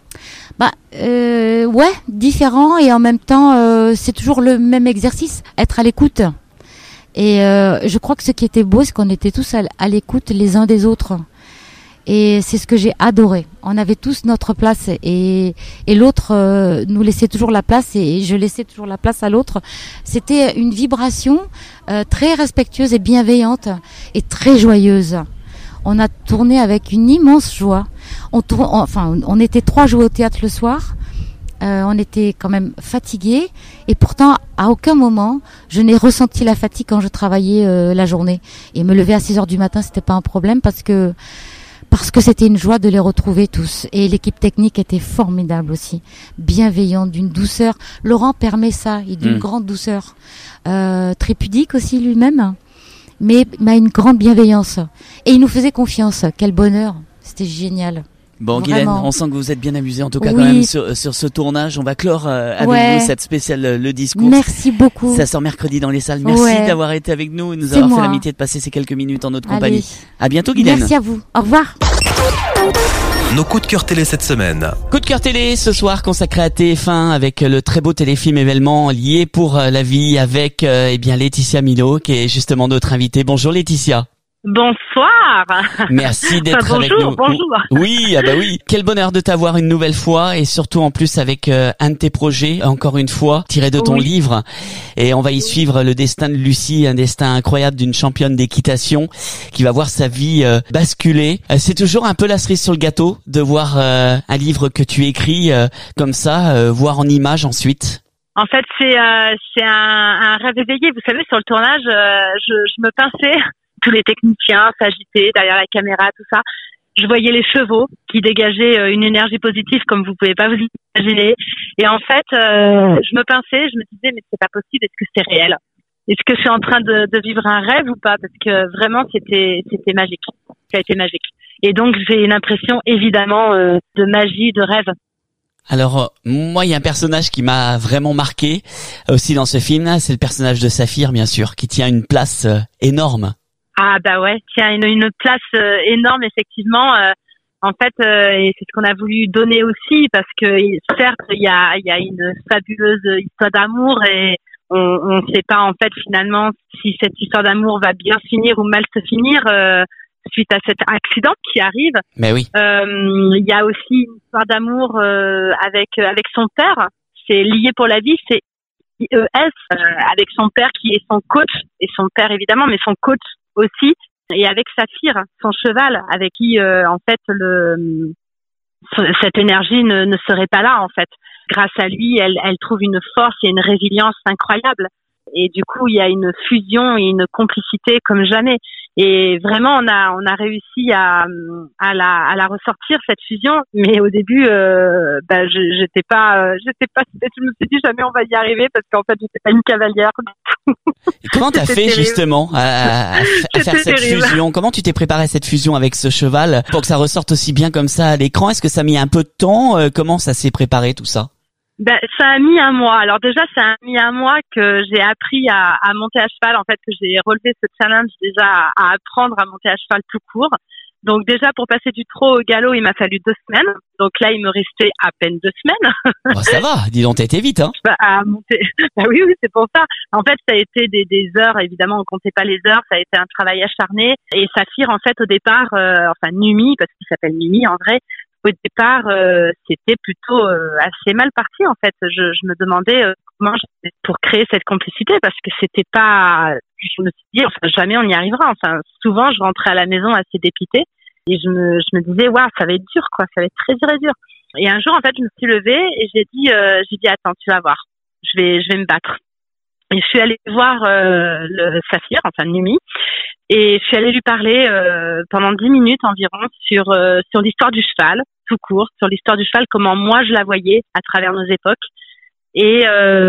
Ouais, différent et en même temps c'est toujours le même exercice, être à l'écoute. Et je crois que ce qui était beau, c'est qu'on était tous à l'écoute les uns des autres. Et c'est ce que j'ai adoré. On avait tous notre place et l'autre nous laissait toujours la place et je laissais toujours la place à l'autre. C'était une vibration très respectueuse et bienveillante et très joyeuse. On a tourné avec une immense joie. On était 3 jouer au théâtre le soir. On était quand même fatigués et pourtant à aucun moment je n'ai ressenti la fatigue quand je travaillais la journée. Et me lever à 6h du matin, c'était pas un problème parce que c'était une joie de les retrouver tous. Et l'équipe technique était formidable aussi, bienveillante, d'une douceur. Laurent permet ça, il est d'une grande douceur, très pudique aussi lui-même, mais une grande bienveillance. Et il nous faisait confiance. Quel bonheur, c'était génial. Bon, Vraiment. Guylaine, on sent que vous êtes bien amusée en tout cas Oui. quand même sur ce tournage. On va clore avec vous cette spéciale Le Discours. Merci beaucoup. Ça sort mercredi dans les salles. Merci d'avoir été avec nous et nous avoir fait l'amitié de passer ces quelques minutes en notre compagnie. À bientôt Guylaine. Merci à vous. Au revoir. Nos coups de cœur télé cette semaine. Coup de cœur télé ce soir consacré à TF1 avec le très beau téléfilm événement lié pour la vie avec Laetitia Milot qui est justement notre invitée. Bonjour Laetitia. Bonsoir. Merci d'être avec nous. Bonjour. Oui, oui. Quel bonheur de t'avoir une nouvelle fois et surtout en plus avec un de tes projets, encore une fois, tiré de ton livre. Et on va y suivre le destin de Lucie, un destin incroyable d'une championne d'équitation qui va voir sa vie basculer. C'est toujours un peu la cerise sur le gâteau de voir un livre que tu écris comme ça, voir en images ensuite. En fait, c'est un rêve éveillé. Vous savez, sur le tournage, je me pinçais. Tous les techniciens s'agitaient derrière la caméra, tout ça. Je voyais les chevaux qui dégageaient une énergie positive comme vous pouvez pas vous imaginer. Et en fait, je me pinçais, je me disais mais c'est pas possible, est-ce que c'est réel? Est-ce que je suis en train de vivre un rêve ou pas? Parce que vraiment c'était magique. Ça a été magique. Et donc j'ai une impression évidemment de magie, de rêve. Alors moi il y a un personnage qui m'a vraiment marqué aussi dans ce film, c'est le personnage de Saphir bien sûr, qui tient une place énorme. Ah bah ouais, tient une place énorme effectivement. En fait, et c'est ce qu'on a voulu donner aussi, parce que certes il y a une fabuleuse histoire d'amour et on ne sait pas en fait finalement si cette histoire d'amour va bien finir ou mal se finir suite à cet accident qui arrive. Mais oui. Il y a aussi une histoire d'amour avec son père. C'est lié pour la vie, c'est IES avec son père qui est son coach, et son père évidemment, mais son coach aussi, et avec Saphir, son cheval, avec qui en fait cette énergie ne serait pas là en fait. Grâce à lui, elle trouve une force et une résilience incroyable. Et du coup, il y a une fusion et une complicité comme jamais. Et vraiment, on a réussi à la ressortir, cette fusion. Mais au début, j'étais pas, je me suis dit jamais on va y arriver, parce qu'en fait, j'étais pas une cavalière. Et comment t'as fait terrible. justement à faire cette fusion? Comment tu t'es préparé à cette fusion avec ce cheval pour que ça ressorte aussi bien comme ça à l'écran? Est-ce que ça a mis un peu de temps? Comment ça s'est préparé tout ça? Ça a mis un mois. Alors déjà, ça a mis un mois que j'ai appris à monter à cheval, en fait, que j'ai relevé ce challenge déjà à apprendre à monter à cheval tout court. Donc déjà, pour passer du trot au galop, il m'a fallu 2 semaines. Donc là, il me restait à peine 2 semaines. Oh, ça va, dis donc, t'as été vite, hein. À monter. Oui, c'est pour ça. En fait, ça a été des heures, évidemment, on comptait pas les heures, ça a été un travail acharné. Et Saphir, en fait, au départ, Numi, parce qu'il s'appelle Numi en vrai, au départ, c'était plutôt assez mal parti en fait. Je me demandais comment je faisais pour créer cette complicité, parce que c'était pas. Je me suis dit jamais on y arrivera. Enfin, souvent je rentrais à la maison assez dépitée et je me disais waouh, ça va être dur quoi, ça va être très dur et dur. Et un jour en fait je me suis levée et j'ai dit attends, tu vas voir, je vais me battre. Et je suis allée voir le Saphir, Numi, et je suis allée lui parler pendant 10 minutes environ sur l'histoire du cheval, tout court, sur l'histoire du cheval, comment moi je la voyais à travers nos époques, et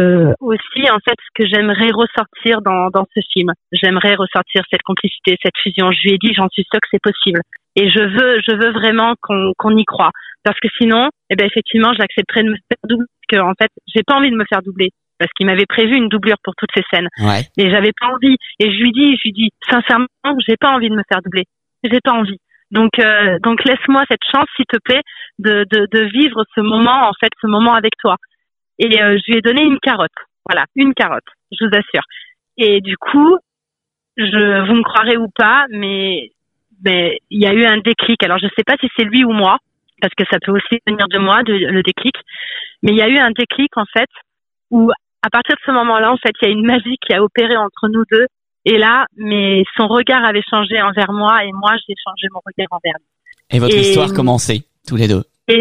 aussi en fait ce que j'aimerais ressortir dans ce film. J'aimerais ressortir cette complicité, cette fusion. Je lui ai dit, j'en suis sûre que c'est possible, et je veux vraiment qu'on y croit, parce que sinon, effectivement, j'accepterais de me faire doubler, parce que en fait, j'ai pas envie de me faire doubler. Parce qu'il m'avait prévu une doublure pour toutes ces scènes. Ouais. Et j'avais pas envie. Et je lui dis, sincèrement, j'ai pas envie de me faire doubler. J'ai pas envie. Donc laisse-moi cette chance, s'il te plaît, de vivre ce moment avec toi. Et je lui ai donné une carotte. Voilà, une carotte. Je vous assure. Et du coup, vous me croirez ou pas, mais il y a eu un déclic. Alors je sais pas si c'est lui ou moi, parce que ça peut aussi venir de moi, le déclic. Mais il y a eu un déclic, en fait, où à partir de ce moment-là, en fait, il y a une magie qui a opéré entre nous deux. Et là, son regard avait changé envers moi, et moi, j'ai changé mon regard envers lui. Et votre histoire commençait, tous les deux.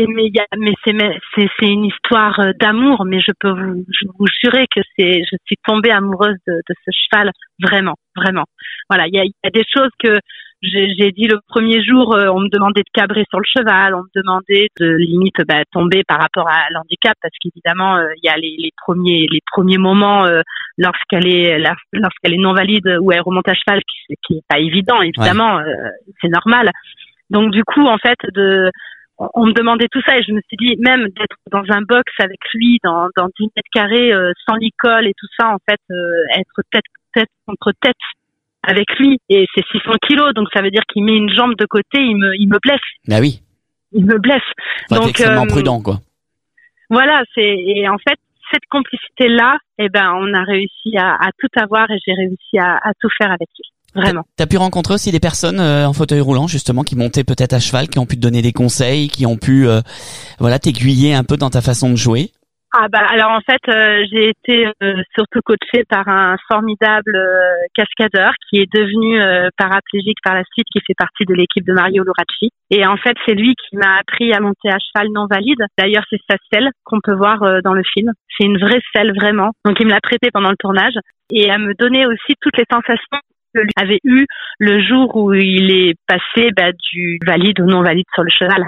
Mais c'est une histoire d'amour, mais je peux vous jurer que je suis tombée amoureuse de ce cheval, vraiment, vraiment. Voilà, il y a des choses que j'ai dit le premier jour, on me demandait de cabrer sur le cheval, on me demandait de limite tomber par rapport à l'handicap, parce qu'évidemment il y a les premiers moments lorsqu'elle est non valide, où elle remonte à cheval, qui est pas évident évidemment. Ouais. C'est normal. Donc du coup en fait on me demandait tout ça, et je me suis dit, même d'être dans un box avec lui dans 10 mètres carrés sans l'école et tout ça, en fait être tête contre tête avec lui, et c'est 600 kilos, donc ça veut dire qu'il met une jambe de côté, il me blesse. Ah oui. Il me blesse. Faut être extrêmement prudent, quoi. Voilà, et en fait, cette complicité-là, on a réussi à tout avoir, et j'ai réussi à tout faire avec lui. Vraiment. T'as pu rencontrer aussi des personnes en fauteuil roulant, justement, qui montaient peut-être à cheval, qui ont pu te donner des conseils, qui ont pu, t'aiguiller un peu dans ta façon de jouer? Alors en fait, j'ai été surtout coachée par un formidable cascadeur qui est devenu paraplégique par la suite, qui fait partie de l'équipe de Mario Luracci. Et en fait, c'est lui qui m'a appris à monter à cheval non valide. D'ailleurs, c'est sa selle qu'on peut voir dans le film. C'est une vraie selle, vraiment. Donc il me l'a prêtée pendant le tournage, et à me donner aussi toutes les sensations que lui avait eues le jour où il est passé du valide au non valide sur le cheval.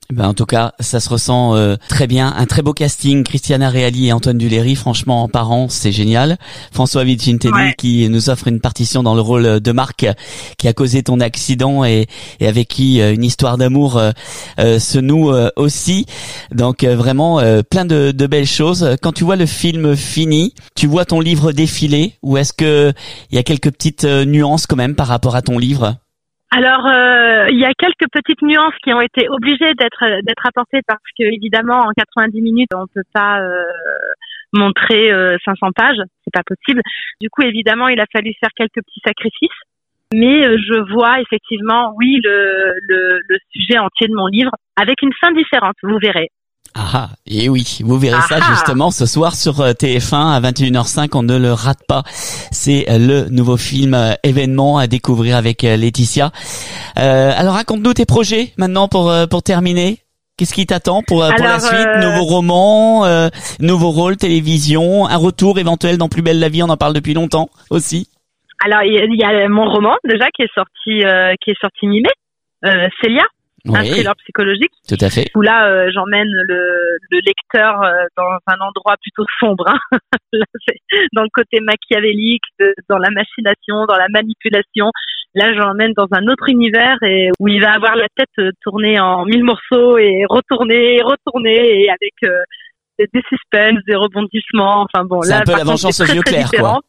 En tout cas, ça se ressent très bien. Un très beau casting. Christiana Reali et Antoine Duléry, franchement, en parents, c'est génial. François Vicentelli qui nous offre une partition dans le rôle de Marc, qui a causé ton accident et avec qui une histoire d'amour se noue aussi. Donc vraiment plein de belles choses. Quand tu vois le film fini, tu vois ton livre défiler, ou est-ce que il y a quelques petites nuances quand même par rapport à ton livre? Alors, il y a quelques petites nuances qui ont été obligées d'être apportées parce que évidemment en 90 minutes on peut pas montrer 500 pages, c'est pas possible. Du coup, évidemment, il a fallu faire quelques petits sacrifices. Mais je vois effectivement, oui, le sujet entier de mon livre avec une fin différente. Vous verrez. Ah, et oui, vous verrez ça justement ce soir sur TF1 à 21h05, on ne le rate pas. C'est le nouveau film événement à découvrir avec Laetitia. Alors raconte-nous tes projets maintenant pour terminer. Qu'est-ce qui t'attend pour la suite? Nouveau roman, nouveau rôle, télévision, un retour éventuel dans Plus belle la vie, on en parle depuis longtemps aussi. Alors il y a mon roman déjà qui est sorti mi-mai, Célia. Un thriller psychologique. Tout à fait. Où là, j'emmène le lecteur dans un endroit plutôt sombre. Hein. Là, c'est dans le côté machiavélique, dans la machination, dans la manipulation. Là, j'emmène dans un autre univers et où il va avoir la tête tournée en 1000 morceaux et retourner et avec des suspens, des rebondissements. Enfin bon, c'est là, un peu la vengeance aux yeux clairs, quoi.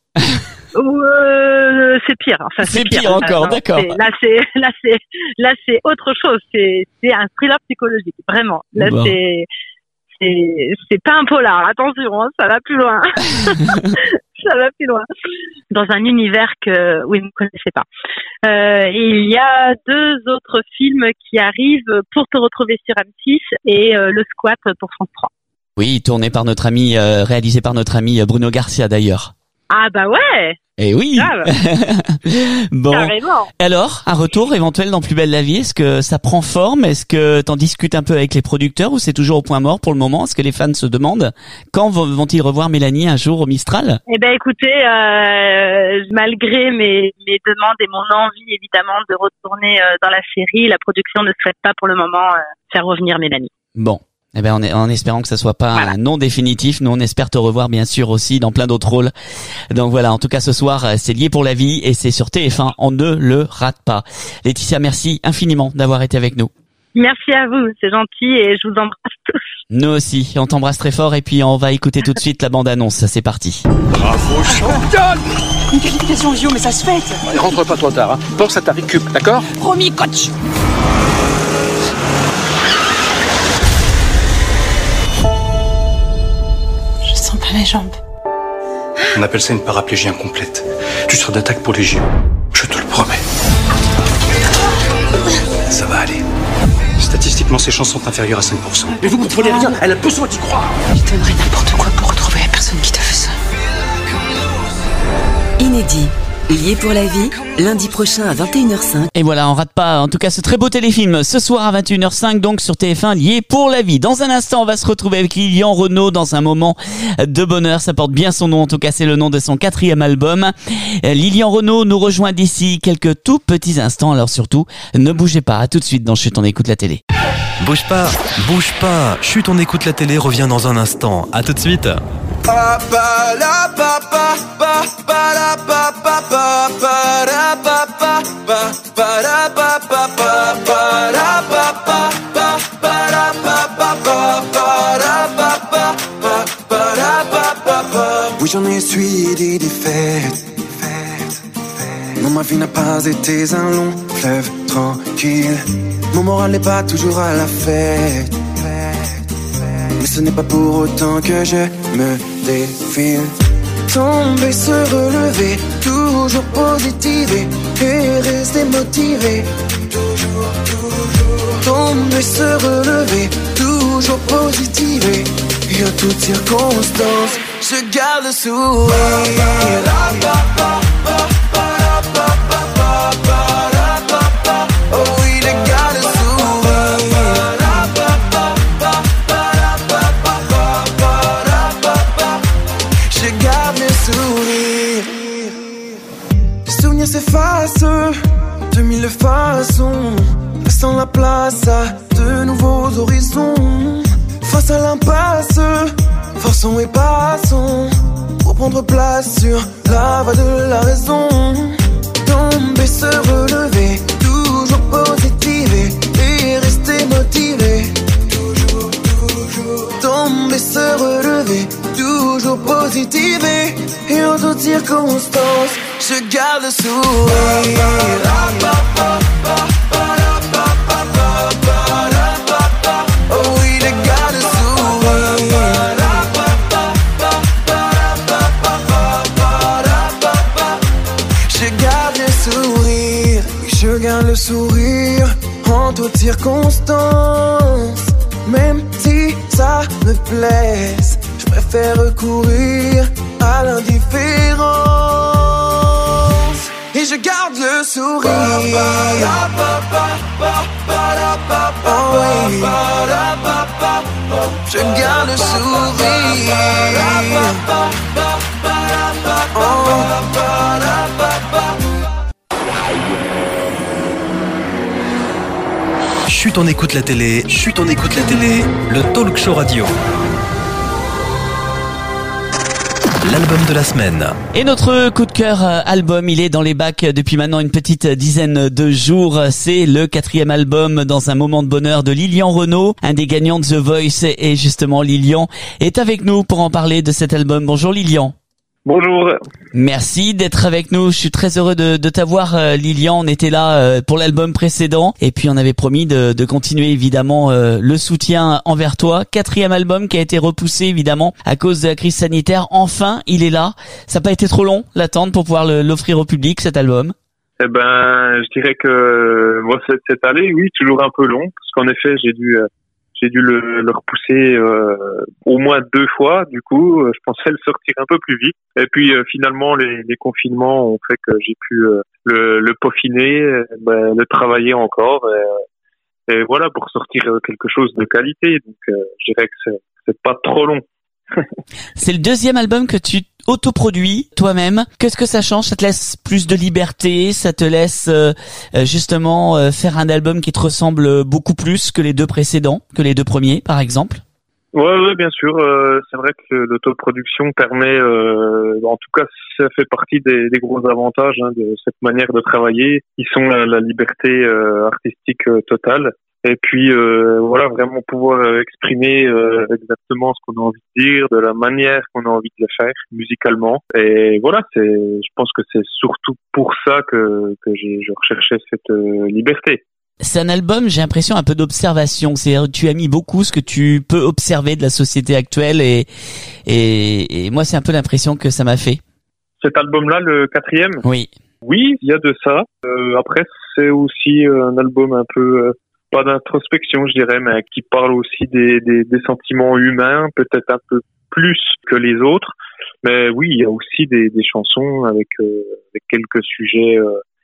C'est pire. Enfin, c'est pire encore, non, d'accord. Là, c'est autre chose. C'est un thriller psychologique, vraiment. Là, bon. C'est pas un polar. Attention, hein, ça va plus loin. Ça va plus loin. Dans un univers que vous ne connaissez pas. Il y a 2 autres films qui arrivent pour te retrouver sur M6 et Le Squat pour France 3. Oui, tourné par notre ami, réalisé par notre ami Bruno Garcia d'ailleurs. Ah bah ouais. Eh oui. Bon. Carrément. Alors, un retour éventuel dans Plus belle la vie, est-ce que ça prend forme? Est-ce que t'en discutes un peu avec les producteurs ou c'est toujours au point mort pour le moment? Est-ce que les fans se demandent quand vont-ils revoir Mélanie un jour au Mistral? Eh ben écoutez, malgré mes demandes et mon envie évidemment de retourner dans la série, la production ne souhaite pas pour le moment faire revenir Mélanie. Bon. Eh ben, en espérant que ça soit pas un non définitif, nous on espère te revoir bien sûr aussi dans plein d'autres rôles. Donc voilà, en tout cas ce soir, c'est Lié pour la vie et c'est sur TF1, on ne le rate pas. Laetitia, merci infiniment d'avoir été avec nous. Merci à vous, c'est gentil et je vous embrasse tous. Nous aussi, on t'embrasse très fort et puis on va écouter tout de suite la bande-annonce, c'est parti. Bravo championne! Une qualification JO, mais ça se fait! Allez, rentre pas trop tard, hein. Pense à ta récup, d'accord? Promis, coach! Je sens pas mes jambes. On appelle ça une paraplégie incomplète. Tu seras d'attaque pour les JO. Je te le promets. Ça va aller. Statistiquement, ses chances sont inférieures à 5%. Mais vous comprenez rien, elle a besoin d'y croire. Je donnerais n'importe quoi pour retrouver la personne qui t'a fait ça. Inédit. Lié pour la vie, lundi prochain à 21h05. Et voilà, on rate pas en tout cas ce très beau téléfilm ce soir à 21h05 donc sur TF1, Lié pour la vie. Dans un instant, on va se retrouver avec Lilian Renaud dans un moment de bonheur. Ça porte bien son nom, en tout cas c'est le nom de son 4e album. Lilian Renaud nous rejoint d'ici quelques tout petits instants. Alors surtout, ne bougez pas. À tout de suite dans Chut, on écoute la télé. Bouge pas. Chut, on écoute la télé revient dans un instant. À tout de suite. Oui, j'en ai essuyé des défaites. Non, ma vie n'a pas été un long fleuve tranquille. Mon moral n'est pas toujours à la fête. Mais ce n'est pas pour autant que je me défile. Tomber, se relever, toujours positiver et rester motivé. Tomber, se relever, toujours positiver. Et en toutes circonstances, je garde le sourire. Oh oui, je garde le sourire. Je garde le sourire. Les souvenirs s'effacent de mille façons. laissant la place à de nouveaux horizons. Face à l'impasse, forçons et passons pour prendre place sur la voie de la raison. Tomber, se relever, toujours positiver et rester motivé. Tomber, se relever, toujours positiver et en toutes circonstances, je garde le sourire. Oh oui, je garde le sourire. Je garde le sourire. Oui, je garde le sourire en toutes circonstances. Même si ça me blesse, je préfère recourir à l'indifférence. Et je garde le sourire. Oh oui. Je garde le sourire. Chut, on écoute la télé. Chut, on écoute la télé. Le talk show radio. L'album de la semaine. Et notre coup de cœur album, il est dans les bacs depuis maintenant une petite dizaine de jours. C'est le 4e album Dans un moment de bonheur de Lilian Renaud, un des gagnants de The Voice. Et justement, Lilian est avec nous pour en parler de cet album. Bonjour Lilian. Bonjour. Merci d'être avec nous. Je suis très heureux de t'avoir, Lilian. On était là pour l'album précédent et puis on avait promis de continuer évidemment le soutien envers toi. 4e album qui a été repoussé évidemment à cause de la crise sanitaire. Enfin, il est là. Ça n'a pas été trop long l'attente pour pouvoir l'offrir au public, cet album. Eh ben, je dirais que moi cette année, oui, toujours un peu long parce qu'en effet, j'ai dû le repousser au moins 2 fois. Du coup, je pensais le sortir un peu plus vite. Et puis finalement, les confinements ont fait que j'ai pu le peaufiner, le travailler encore. Et voilà, pour sortir quelque chose de qualité. Donc, je dirais que c'est pas trop long. C'est le 2e album que tu autoproduis toi-même. Qu'est-ce que ça change? Ça te laisse plus de liberté? Ça te laisse justement faire un album qui te ressemble beaucoup plus que les 2 précédents, que les 2 premiers par exemple? Ouais, bien sûr. C'est vrai que l'autoproduction permet, en tout cas, ça fait partie des gros avantages de cette manière de travailler. Ils sont la liberté artistique totale. Et puis voilà, vraiment pouvoir exprimer exactement ce qu'on a envie de dire, de la manière qu'on a envie de le faire musicalement. Et voilà, je pense que c'est surtout pour ça que je recherchais cette liberté. C'est un album, j'ai l'impression, un peu d'observation. C'est-à-dire, tu as mis beaucoup ce que tu peux observer de la société actuelle et moi, c'est un peu l'impression que ça m'a fait. Cet album-là, le 4e? Oui. Oui, il y a de ça. Après, c'est aussi un album un peu, pas d'introspection, je dirais, mais qui parle aussi des sentiments humains, peut-être un peu plus que les autres. Mais oui, il y a aussi des chansons avec quelques sujets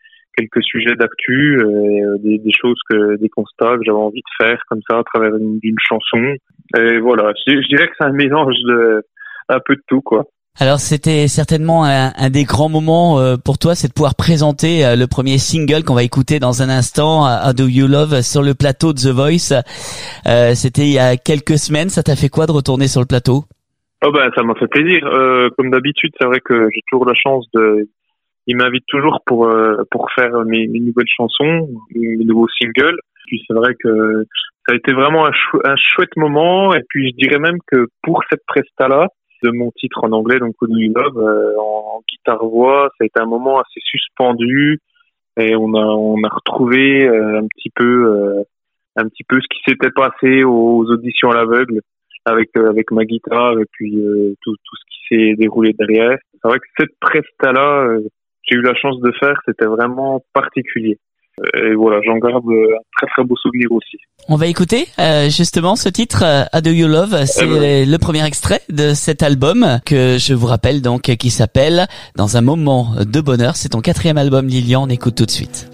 d'actu, des choses des constats que j'avais envie de faire comme ça à travers d'une chanson. Et voilà, je dirais que c'est un mélange un peu de tout, quoi. Alors c'était certainement un des grands moments pour toi, c'est de pouvoir présenter le premier single qu'on va écouter dans un instant, How Do You Love, sur le plateau de The Voice. C'était il y a quelques semaines. Ça t'a fait quoi de retourner sur le plateau? Oh ben ça m'a fait plaisir. Comme d'habitude, c'est vrai que j'ai toujours la chance il m'invite toujours pour faire mes nouvelles chansons, mes nouveaux singles. Puis c'est vrai que ça a été vraiment un chouette moment. Et puis je dirais même que pour cette presta-là, de mon titre en anglais, donc How Do You Love, en guitare-voix, ça a été un moment assez suspendu. Et on a retrouvé un petit peu ce qui s'était passé aux auditions à l'aveugle avec ma guitare et puis tout ce qui s'est déroulé derrière. C'est vrai que cette presta-là, j'ai eu la chance de faire, c'était vraiment particulier. Et voilà, j'en garde un très très beau souvenir aussi. On va écouter justement ce titre, How Do You Love. C'est le premier extrait de cet album que je vous rappelle donc, qui s'appelle Dans un moment de bonheur. C'est ton 4e album, Lilian. On écoute tout de suite.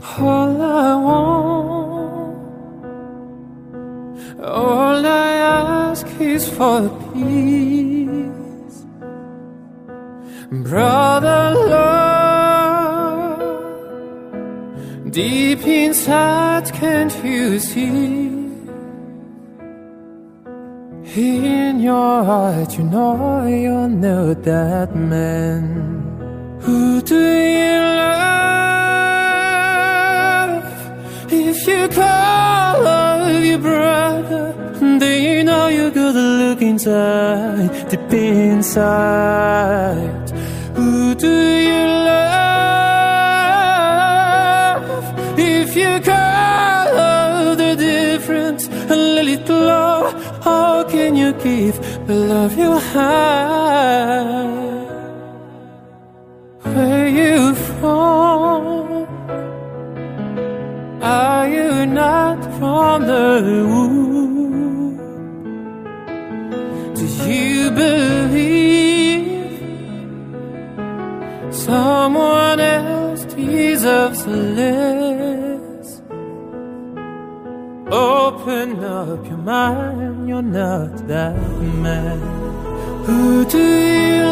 All I ask is for peace, brother love. Deep inside, can't you see? In your heart, you know you're not that man. Who do you love? If you call love your brother, then you know you gotta look inside, deep inside. Who do you love? If you call love the difference and let it glow, how can you give the love you have? Where you from? Are you not from the womb? Do you believe someone else deserves less? Open up your mind, you're not that man. Who do you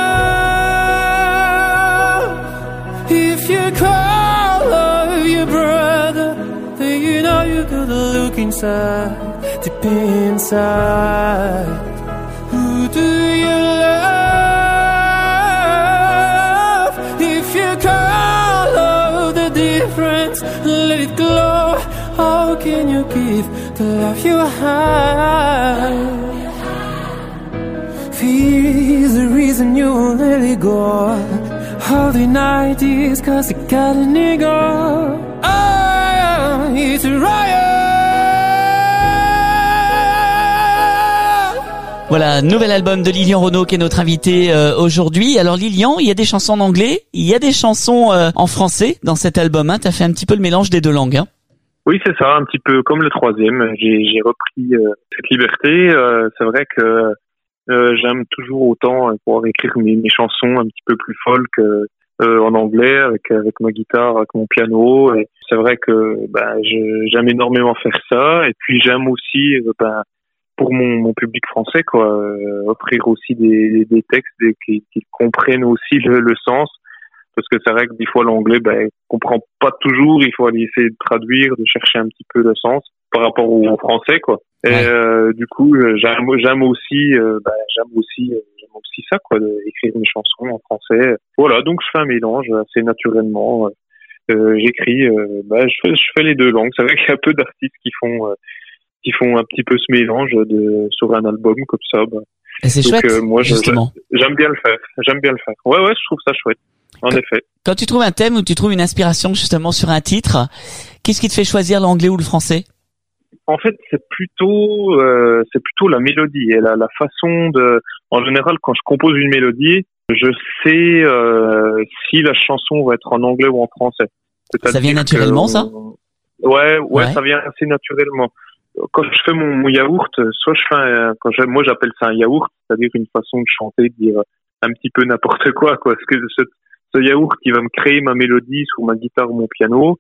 love? If you call love your brother, then you know you gotta look inside, deep inside. Who do you love? If you call love the difference, let it glow. How can you give the love you have? Fear is the reason you won't let it go. Holding ideas cause you got an ego. Oh, it's a riot. Voilà, nouvel album de Lilian Renaud qui est notre invité aujourd'hui. Alors Lilian, il y a des chansons en anglais, il y a des chansons en français dans cet album. Hein. T'as fait un petit peu le mélange des deux langues. Hein. Oui, c'est ça, un petit peu comme le troisième. J'ai repris cette liberté. C'est vrai que j'aime toujours autant pouvoir écrire mes chansons un petit peu plus folk en anglais avec ma guitare, avec mon piano. Et c'est vrai que j'aime énormément faire ça. Et puis j'aime aussi pour mon public français offrir aussi des textes qui comprennent aussi le sens. Parce que c'est vrai que des fois l'anglais comprend pas toujours, il faut aller essayer de traduire, de chercher un petit peu le sens par rapport au français Et du coup j'aime aussi ça d'écrire mes chansons en français. Voilà, donc je fais un mélange assez naturellement. J'écris je fais les deux langues. C'est vrai qu'il y a peu d'artistes qui font un petit peu ce mélange sur un album comme ça. Et c'est donc, chouette. Moi justement. J'aime bien le faire. Ouais, je trouve ça chouette. En effet. Quand tu trouves un thème ou tu trouves une inspiration justement sur un titre, qu'est-ce qui te fait choisir l'anglais ou le français? En fait, c'est plutôt la mélodie et la façon de. En général, quand je compose une mélodie, je sais si la chanson va être en anglais ou en français. Ça vient naturellement, ça? Ouais, ça vient assez naturellement. Quand je fais mon yaourt, soit je fais moi j'appelle ça un yaourt, c'est-à-dire une façon de chanter, de dire un petit peu n'importe quoi. Parce que ce yaourt qui va me créer ma mélodie sur ma guitare ou mon piano,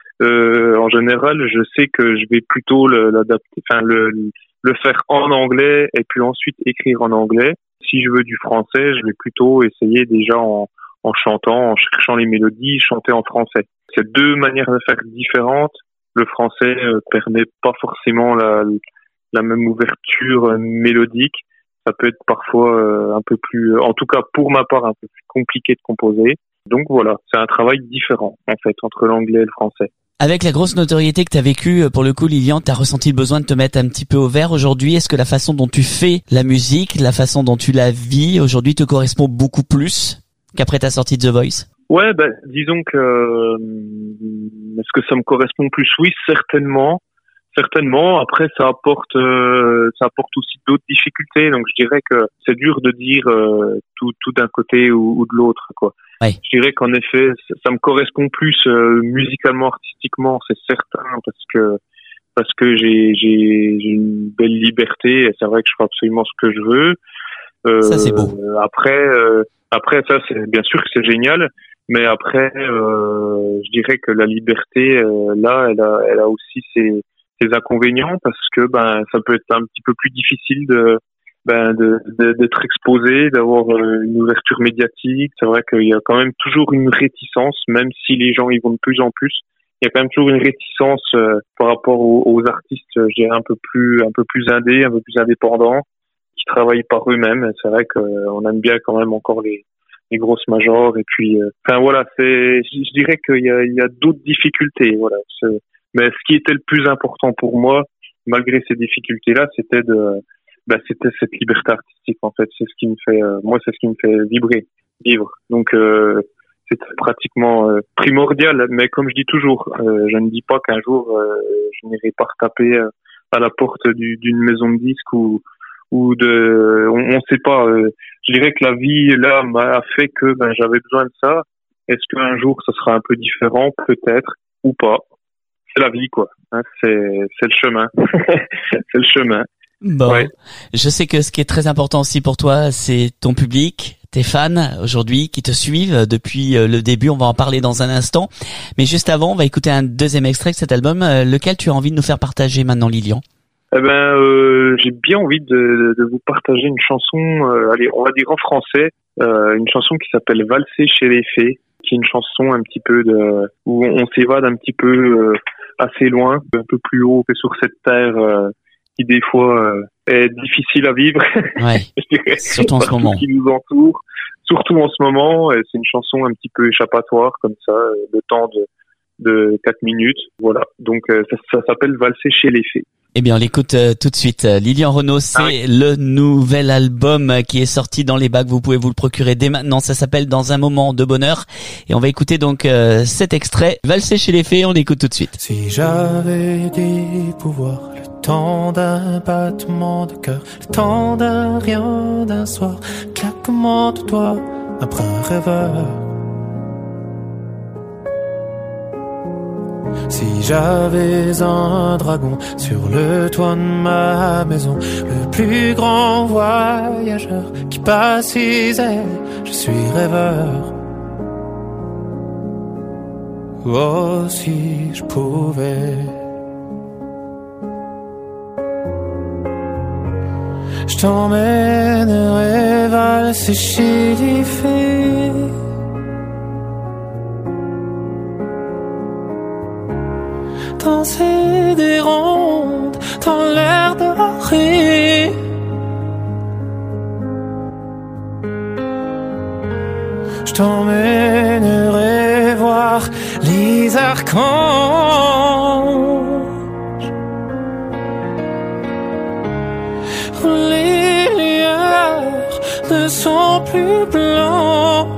en général, je sais que je vais plutôt l'adapter, le faire en anglais et puis ensuite écrire en anglais. Si je veux du français, je vais plutôt essayer déjà en chantant, en cherchant les mélodies, chanter en français. C'est deux manières de faire différentes. Le français permet pas forcément la même ouverture mélodique. Ça peut être parfois un peu plus, en tout cas pour ma part, un peu plus compliqué de composer. Donc voilà, c'est un travail différent en fait entre l'anglais et le français. Avec la grosse notoriété que tu as vécue, pour le coup, Lilian, tu as ressenti le besoin de te mettre un petit peu au vert aujourd'hui. Est-ce que la façon dont tu fais la musique, la façon dont tu la vis aujourd'hui te correspond beaucoup plus qu'après ta sortie de The Voice? Ouais, disons que est-ce que ça me correspond plus? Oui, certainement. Après, ça apporte aussi d'autres difficultés. Donc, je dirais que c'est dur de dire tout d'un côté ou de l'autre, quoi. Ouais. Je dirais qu'en effet, ça me correspond plus musicalement, artistiquement, c'est certain, parce que j'ai une belle liberté et c'est vrai que je fais absolument ce que je veux. Ça, c'est beau. Après, ça, c'est bien sûr que c'est génial. Mais après, je dirais que la liberté, là, elle a aussi ses inconvénients parce que ça peut être un petit peu plus difficile d'être exposé, d'avoir une ouverture médiatique. C'est vrai qu'il y a quand même toujours une réticence, même si les gens y vont de plus en plus. il y a quand même toujours une réticence par rapport aux artistes, je dirais un peu plus indés, un peu plus indépendants, qui travaillent par eux-mêmes. C'est vrai qu'on aime bien quand même encore les grosses majors. Et puis, voilà, je dirais qu'il y a d'autres difficultés. Voilà. Mais ce qui était le plus important pour moi, malgré ces difficultés-là, c'était cette liberté artistique. En fait, c'est ce qui me fait vivre. Donc c'est pratiquement primordial. Mais comme je dis toujours, je ne dis pas qu'un jour je n'irai pas retaper à la porte d'une maison de disques ou de, on sait pas. Je dirais que la vie là m'a fait que j'avais besoin de ça. Est-ce qu'un jour ça sera un peu différent, peut-être ou pas? C'est la vie, quoi. Hein, c'est le chemin. C'est le chemin. Bon, ouais. Je sais que ce qui est très important aussi pour toi, c'est ton public, tes fans aujourd'hui qui te suivent depuis le début. On va en parler dans un instant. Mais juste avant, on va écouter un deuxième extrait de cet album. Lequel tu as envie de nous faire partager maintenant, Lilian? J'ai bien envie de vous partager une chanson, allez, on va dire en français, une chanson qui s'appelle Valser chez les fées, qui est une chanson un petit peu où on s'évade un petit peu assez loin, un peu plus haut que sur cette terre qui des fois est difficile à vivre. Ouais. Surtout en ce moment. Qui nous entoure, surtout en ce moment. C'est une chanson un petit peu échappatoire comme ça, de temps de 4 minutes. Voilà. Donc ça s'appelle Valser chez les fées. Eh bien, on l'écoute tout de suite. Lilian Renaud, c'est le nouvel album qui est sorti dans les bacs. Vous pouvez vous le procurer dès maintenant. Ça s'appelle Dans un moment de bonheur. Et on va écouter donc cet extrait. Valser chez les fées, on l'écoute tout de suite. Si j'avais des pouvoirs, le temps d'un battement de cœur, le temps d'un rien, d'un soir, claquement de doigts, après un rêveur. Si j'avais un dragon sur le toit de ma maison, le plus grand voyageur qui passe ses ailes, je suis rêveur. Oh, si je pouvais, je t'emmènerais valser chez les fées. Danser des rondes dans l'air doré. Je t'emmènerai voir les archanges. Les lueurs ne sont plus blanches.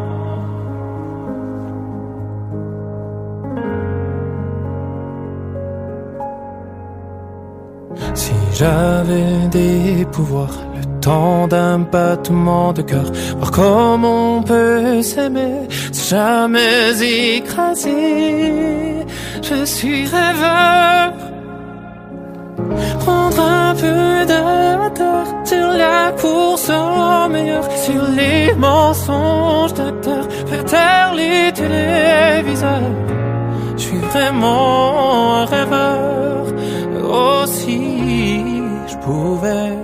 Si j'avais des pouvoirs, le temps d'un battement de cœur, voir comment on peut s'aimer sans jamais écraser. Je suis rêveur. Prendre un peu de hauteur sur la course au meilleur, sur les mensonges d'acteurs, faire taire les téléviseurs. Je suis vraiment un rêveur. Oh, si je pouvais,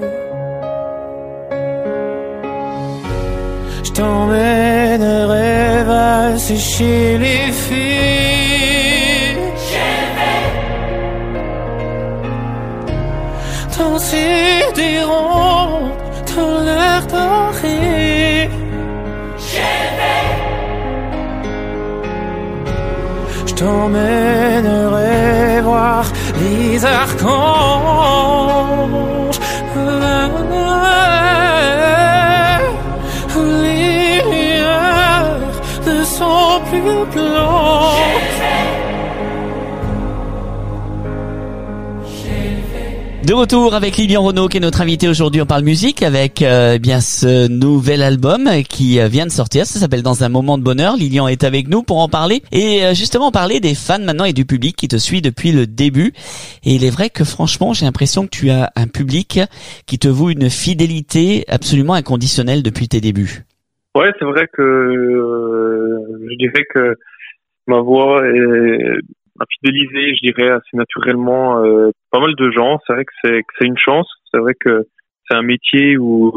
je t'emmènerais valser chez les filles. Danser des rondes dans l'air doré. Je t'emmènerai voir les archanges. Les lueurs ne sont plus blanches. De retour avec Lilian Renaud qui est notre invité aujourd'hui. On parle musique avec bien ce nouvel album qui vient de sortir. Ça s'appelle Dans un moment de bonheur. Lilian est avec nous pour en parler et justement parler des fans maintenant et du public qui te suit depuis le début. Et il est vrai que franchement, j'ai l'impression que tu as un public qui te voue une fidélité absolument inconditionnelle depuis tes débuts. Ouais, c'est vrai que je dirais que ma voix a fidélisé, je dirais, assez naturellement pas mal de gens. C'est vrai que c'est une chance. C'est vrai que c'est un métier où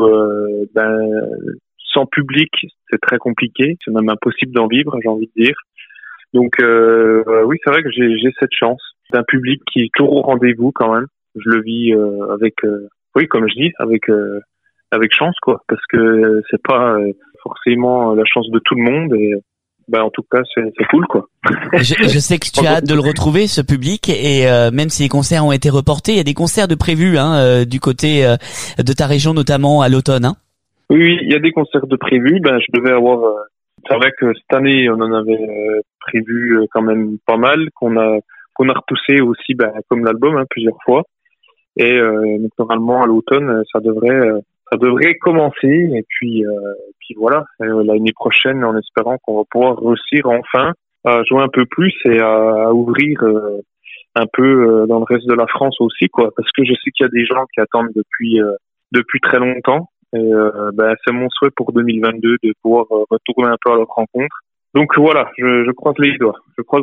sans public, c'est très compliqué. C'est même impossible d'en vivre, j'ai envie de dire. Donc oui, c'est vrai que j'ai cette chance d'un public qui est toujours au rendez-vous quand même. Je le vis avec, oui, comme je dis, avec chance, quoi, parce que c'est pas forcément la chance de tout le monde. Et en tout cas, c'est cool, quoi. Je sais que tu as hâte de le retrouver, ce public, et même si les concerts ont été reportés, il y a des concerts de prévus du côté de ta région, notamment à l'automne. Hein. Oui, il y a des concerts de prévus. Je devais avoir. C'est vrai que cette année, on en avait prévu quand même pas mal, qu'on a repoussé aussi, comme l'album, plusieurs fois. Et normalement à l'automne, ça devrait commencer. Et puis voilà, l'année prochaine, en espérant qu'on va pouvoir réussir enfin à jouer un peu plus et à ouvrir un peu dans le reste de la France aussi, quoi. Parce que je sais qu'il y a des gens qui attendent depuis très longtemps. Et c'est mon souhait pour 2022 de pouvoir retourner un peu à leur rencontre. Donc voilà, je croise les doigts.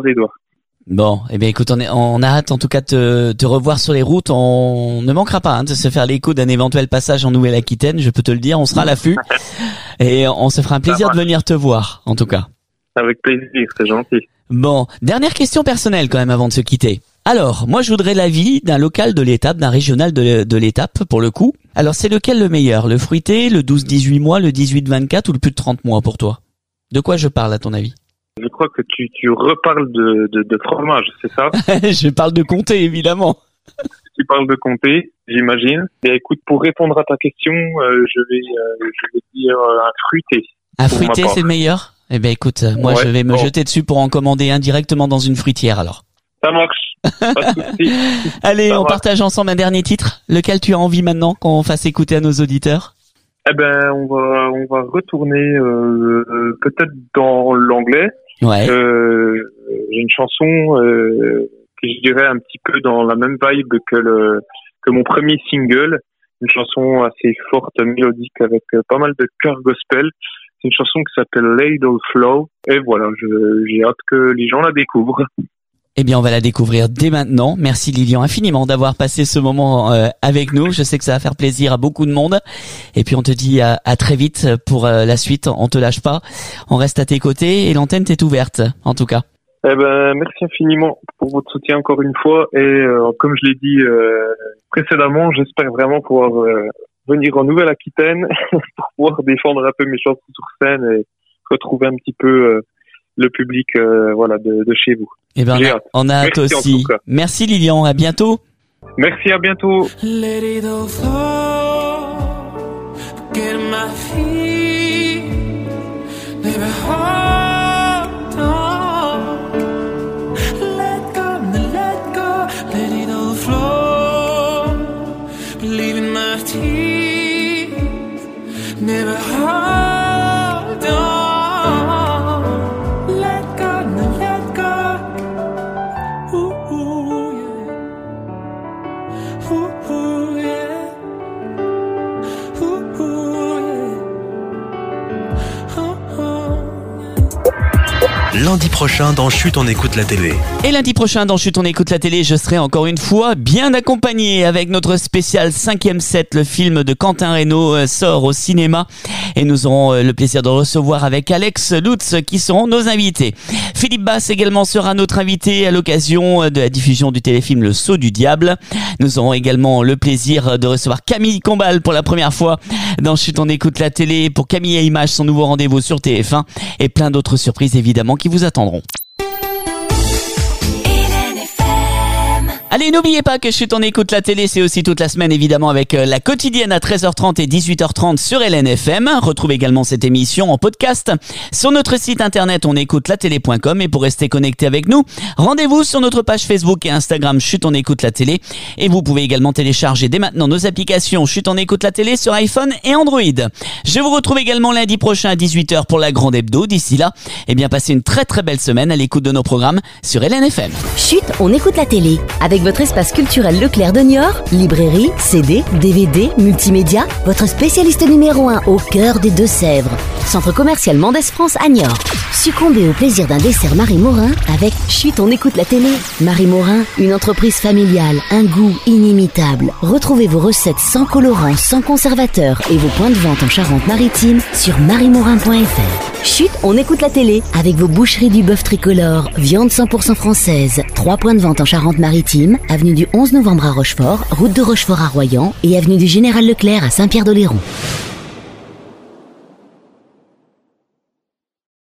Bon, écoute, on a hâte en tout cas de te revoir sur les routes. On ne manquera pas de se faire l'écho d'un éventuel passage en Nouvelle-Aquitaine, je peux te le dire, on sera à l'affût et on se fera un plaisir de venir te voir, en tout cas. Avec plaisir, c'est gentil. Bon, dernière question personnelle quand même avant de se quitter. Alors, moi je voudrais l'avis d'un local de l'étape, d'un régional de l'étape pour le coup. Alors c'est lequel le meilleur, le fruité, le 12-18 mois, le 18-24 ou le plus de 30 mois pour toi? De quoi je parle à ton avis? Je crois que tu reparles de fromage, c'est ça? Je parle de comté, évidemment. Tu parles de comté, j'imagine. Et écoute, pour répondre à ta question, je vais dire un fruité. Un fruité, c'est le meilleur? Écoute, moi je vais me jeter dessus pour en commander un directement dans une fruitière alors. Ça marche. Pas de souci. Allez, ça partage ensemble un dernier titre. Lequel tu as envie maintenant qu'on fasse écouter à nos auditeurs? On va retourner peut-être dans l'anglais. Ouais. J'ai une chanson que je dirais un petit peu dans la même vibe que mon premier single, une chanson assez forte, mélodique avec pas mal de chœur gospel. C'est une chanson qui s'appelle Ladle Flow et voilà, j'ai hâte que les gens la découvrent. On va la découvrir dès maintenant. Merci Lilian infiniment d'avoir passé ce moment avec nous. Je sais que ça va faire plaisir à beaucoup de monde. Et puis on te dit à très vite pour la suite. On te lâche pas. On reste à tes côtés et l'antenne t'est ouverte, en tout cas. Merci infiniment pour votre soutien encore une fois. Et comme je l'ai dit précédemment, j'espère vraiment pouvoir venir en Nouvelle-Aquitaine pour pouvoir défendre un peu mes chansons sur scène et retrouver un petit peu le public de chez vous. On a hâte aussi. Merci Lilian, à bientôt. Merci, à bientôt. Let it all flow, get my feet, baby, hold on, let go, let it all flow, believe in my teeth, never hold on. Lundi prochain dans Chut, on écoute la télé. Et lundi prochain dans Chut, on écoute la télé, je serai encore une fois bien accompagné avec notre spécial 5e set. Le film de Quentin Reynaud sort au cinéma et nous aurons le plaisir de recevoir avec Alex Lutz qui seront nos invités. Philippe Basse également sera notre invité à l'occasion de la diffusion du téléfilm Le Sceau du Diable. Nous aurons également le plaisir de recevoir Camille Combal pour la première fois dans Chut, on écoute la télé pour Camille et Images, son nouveau rendez-vous sur TF1 et plein d'autres surprises évidemment qui vous attendront. Allez, n'oubliez pas que Chut, on écoute la télé, c'est aussi toute la semaine évidemment avec la quotidienne à 13h30 et 18h30 sur LNFM. Retrouvez également cette émission en podcast sur notre site internet onécoutelatélé.com et pour rester connecté avec nous, rendez-vous sur notre page Facebook et Instagram Chut, on écoute la télé et vous pouvez également télécharger dès maintenant nos applications Chut, on écoute la télé sur iPhone et Android. Je vous retrouve également lundi prochain à 18h pour la grande hebdo. D'ici là, passez une très très belle semaine à l'écoute de nos programmes sur LNFM. Chut, on écoute la télé avec votre espace culturel Leclerc de Niort, librairie, CD, DVD, multimédia, votre spécialiste numéro 1 au cœur des Deux-Sèvres. Centre commercial Mendès France à Niort. Succombez au plaisir d'un dessert Marie Morin avec Chut, on écoute la télé. Marie Morin, une entreprise familiale, un goût inimitable. Retrouvez vos recettes sans colorants, sans conservateurs et vos points de vente en Charente-Maritime sur mariemorin.fr. Chut, on écoute la télé avec vos boucheries du bœuf tricolore, viande 100% française. 3 points de vente en Charente-Maritime, avenue du 11 novembre à Rochefort, route de Rochefort à Royan et avenue du Général Leclerc à Saint-Pierre-d'Oléron.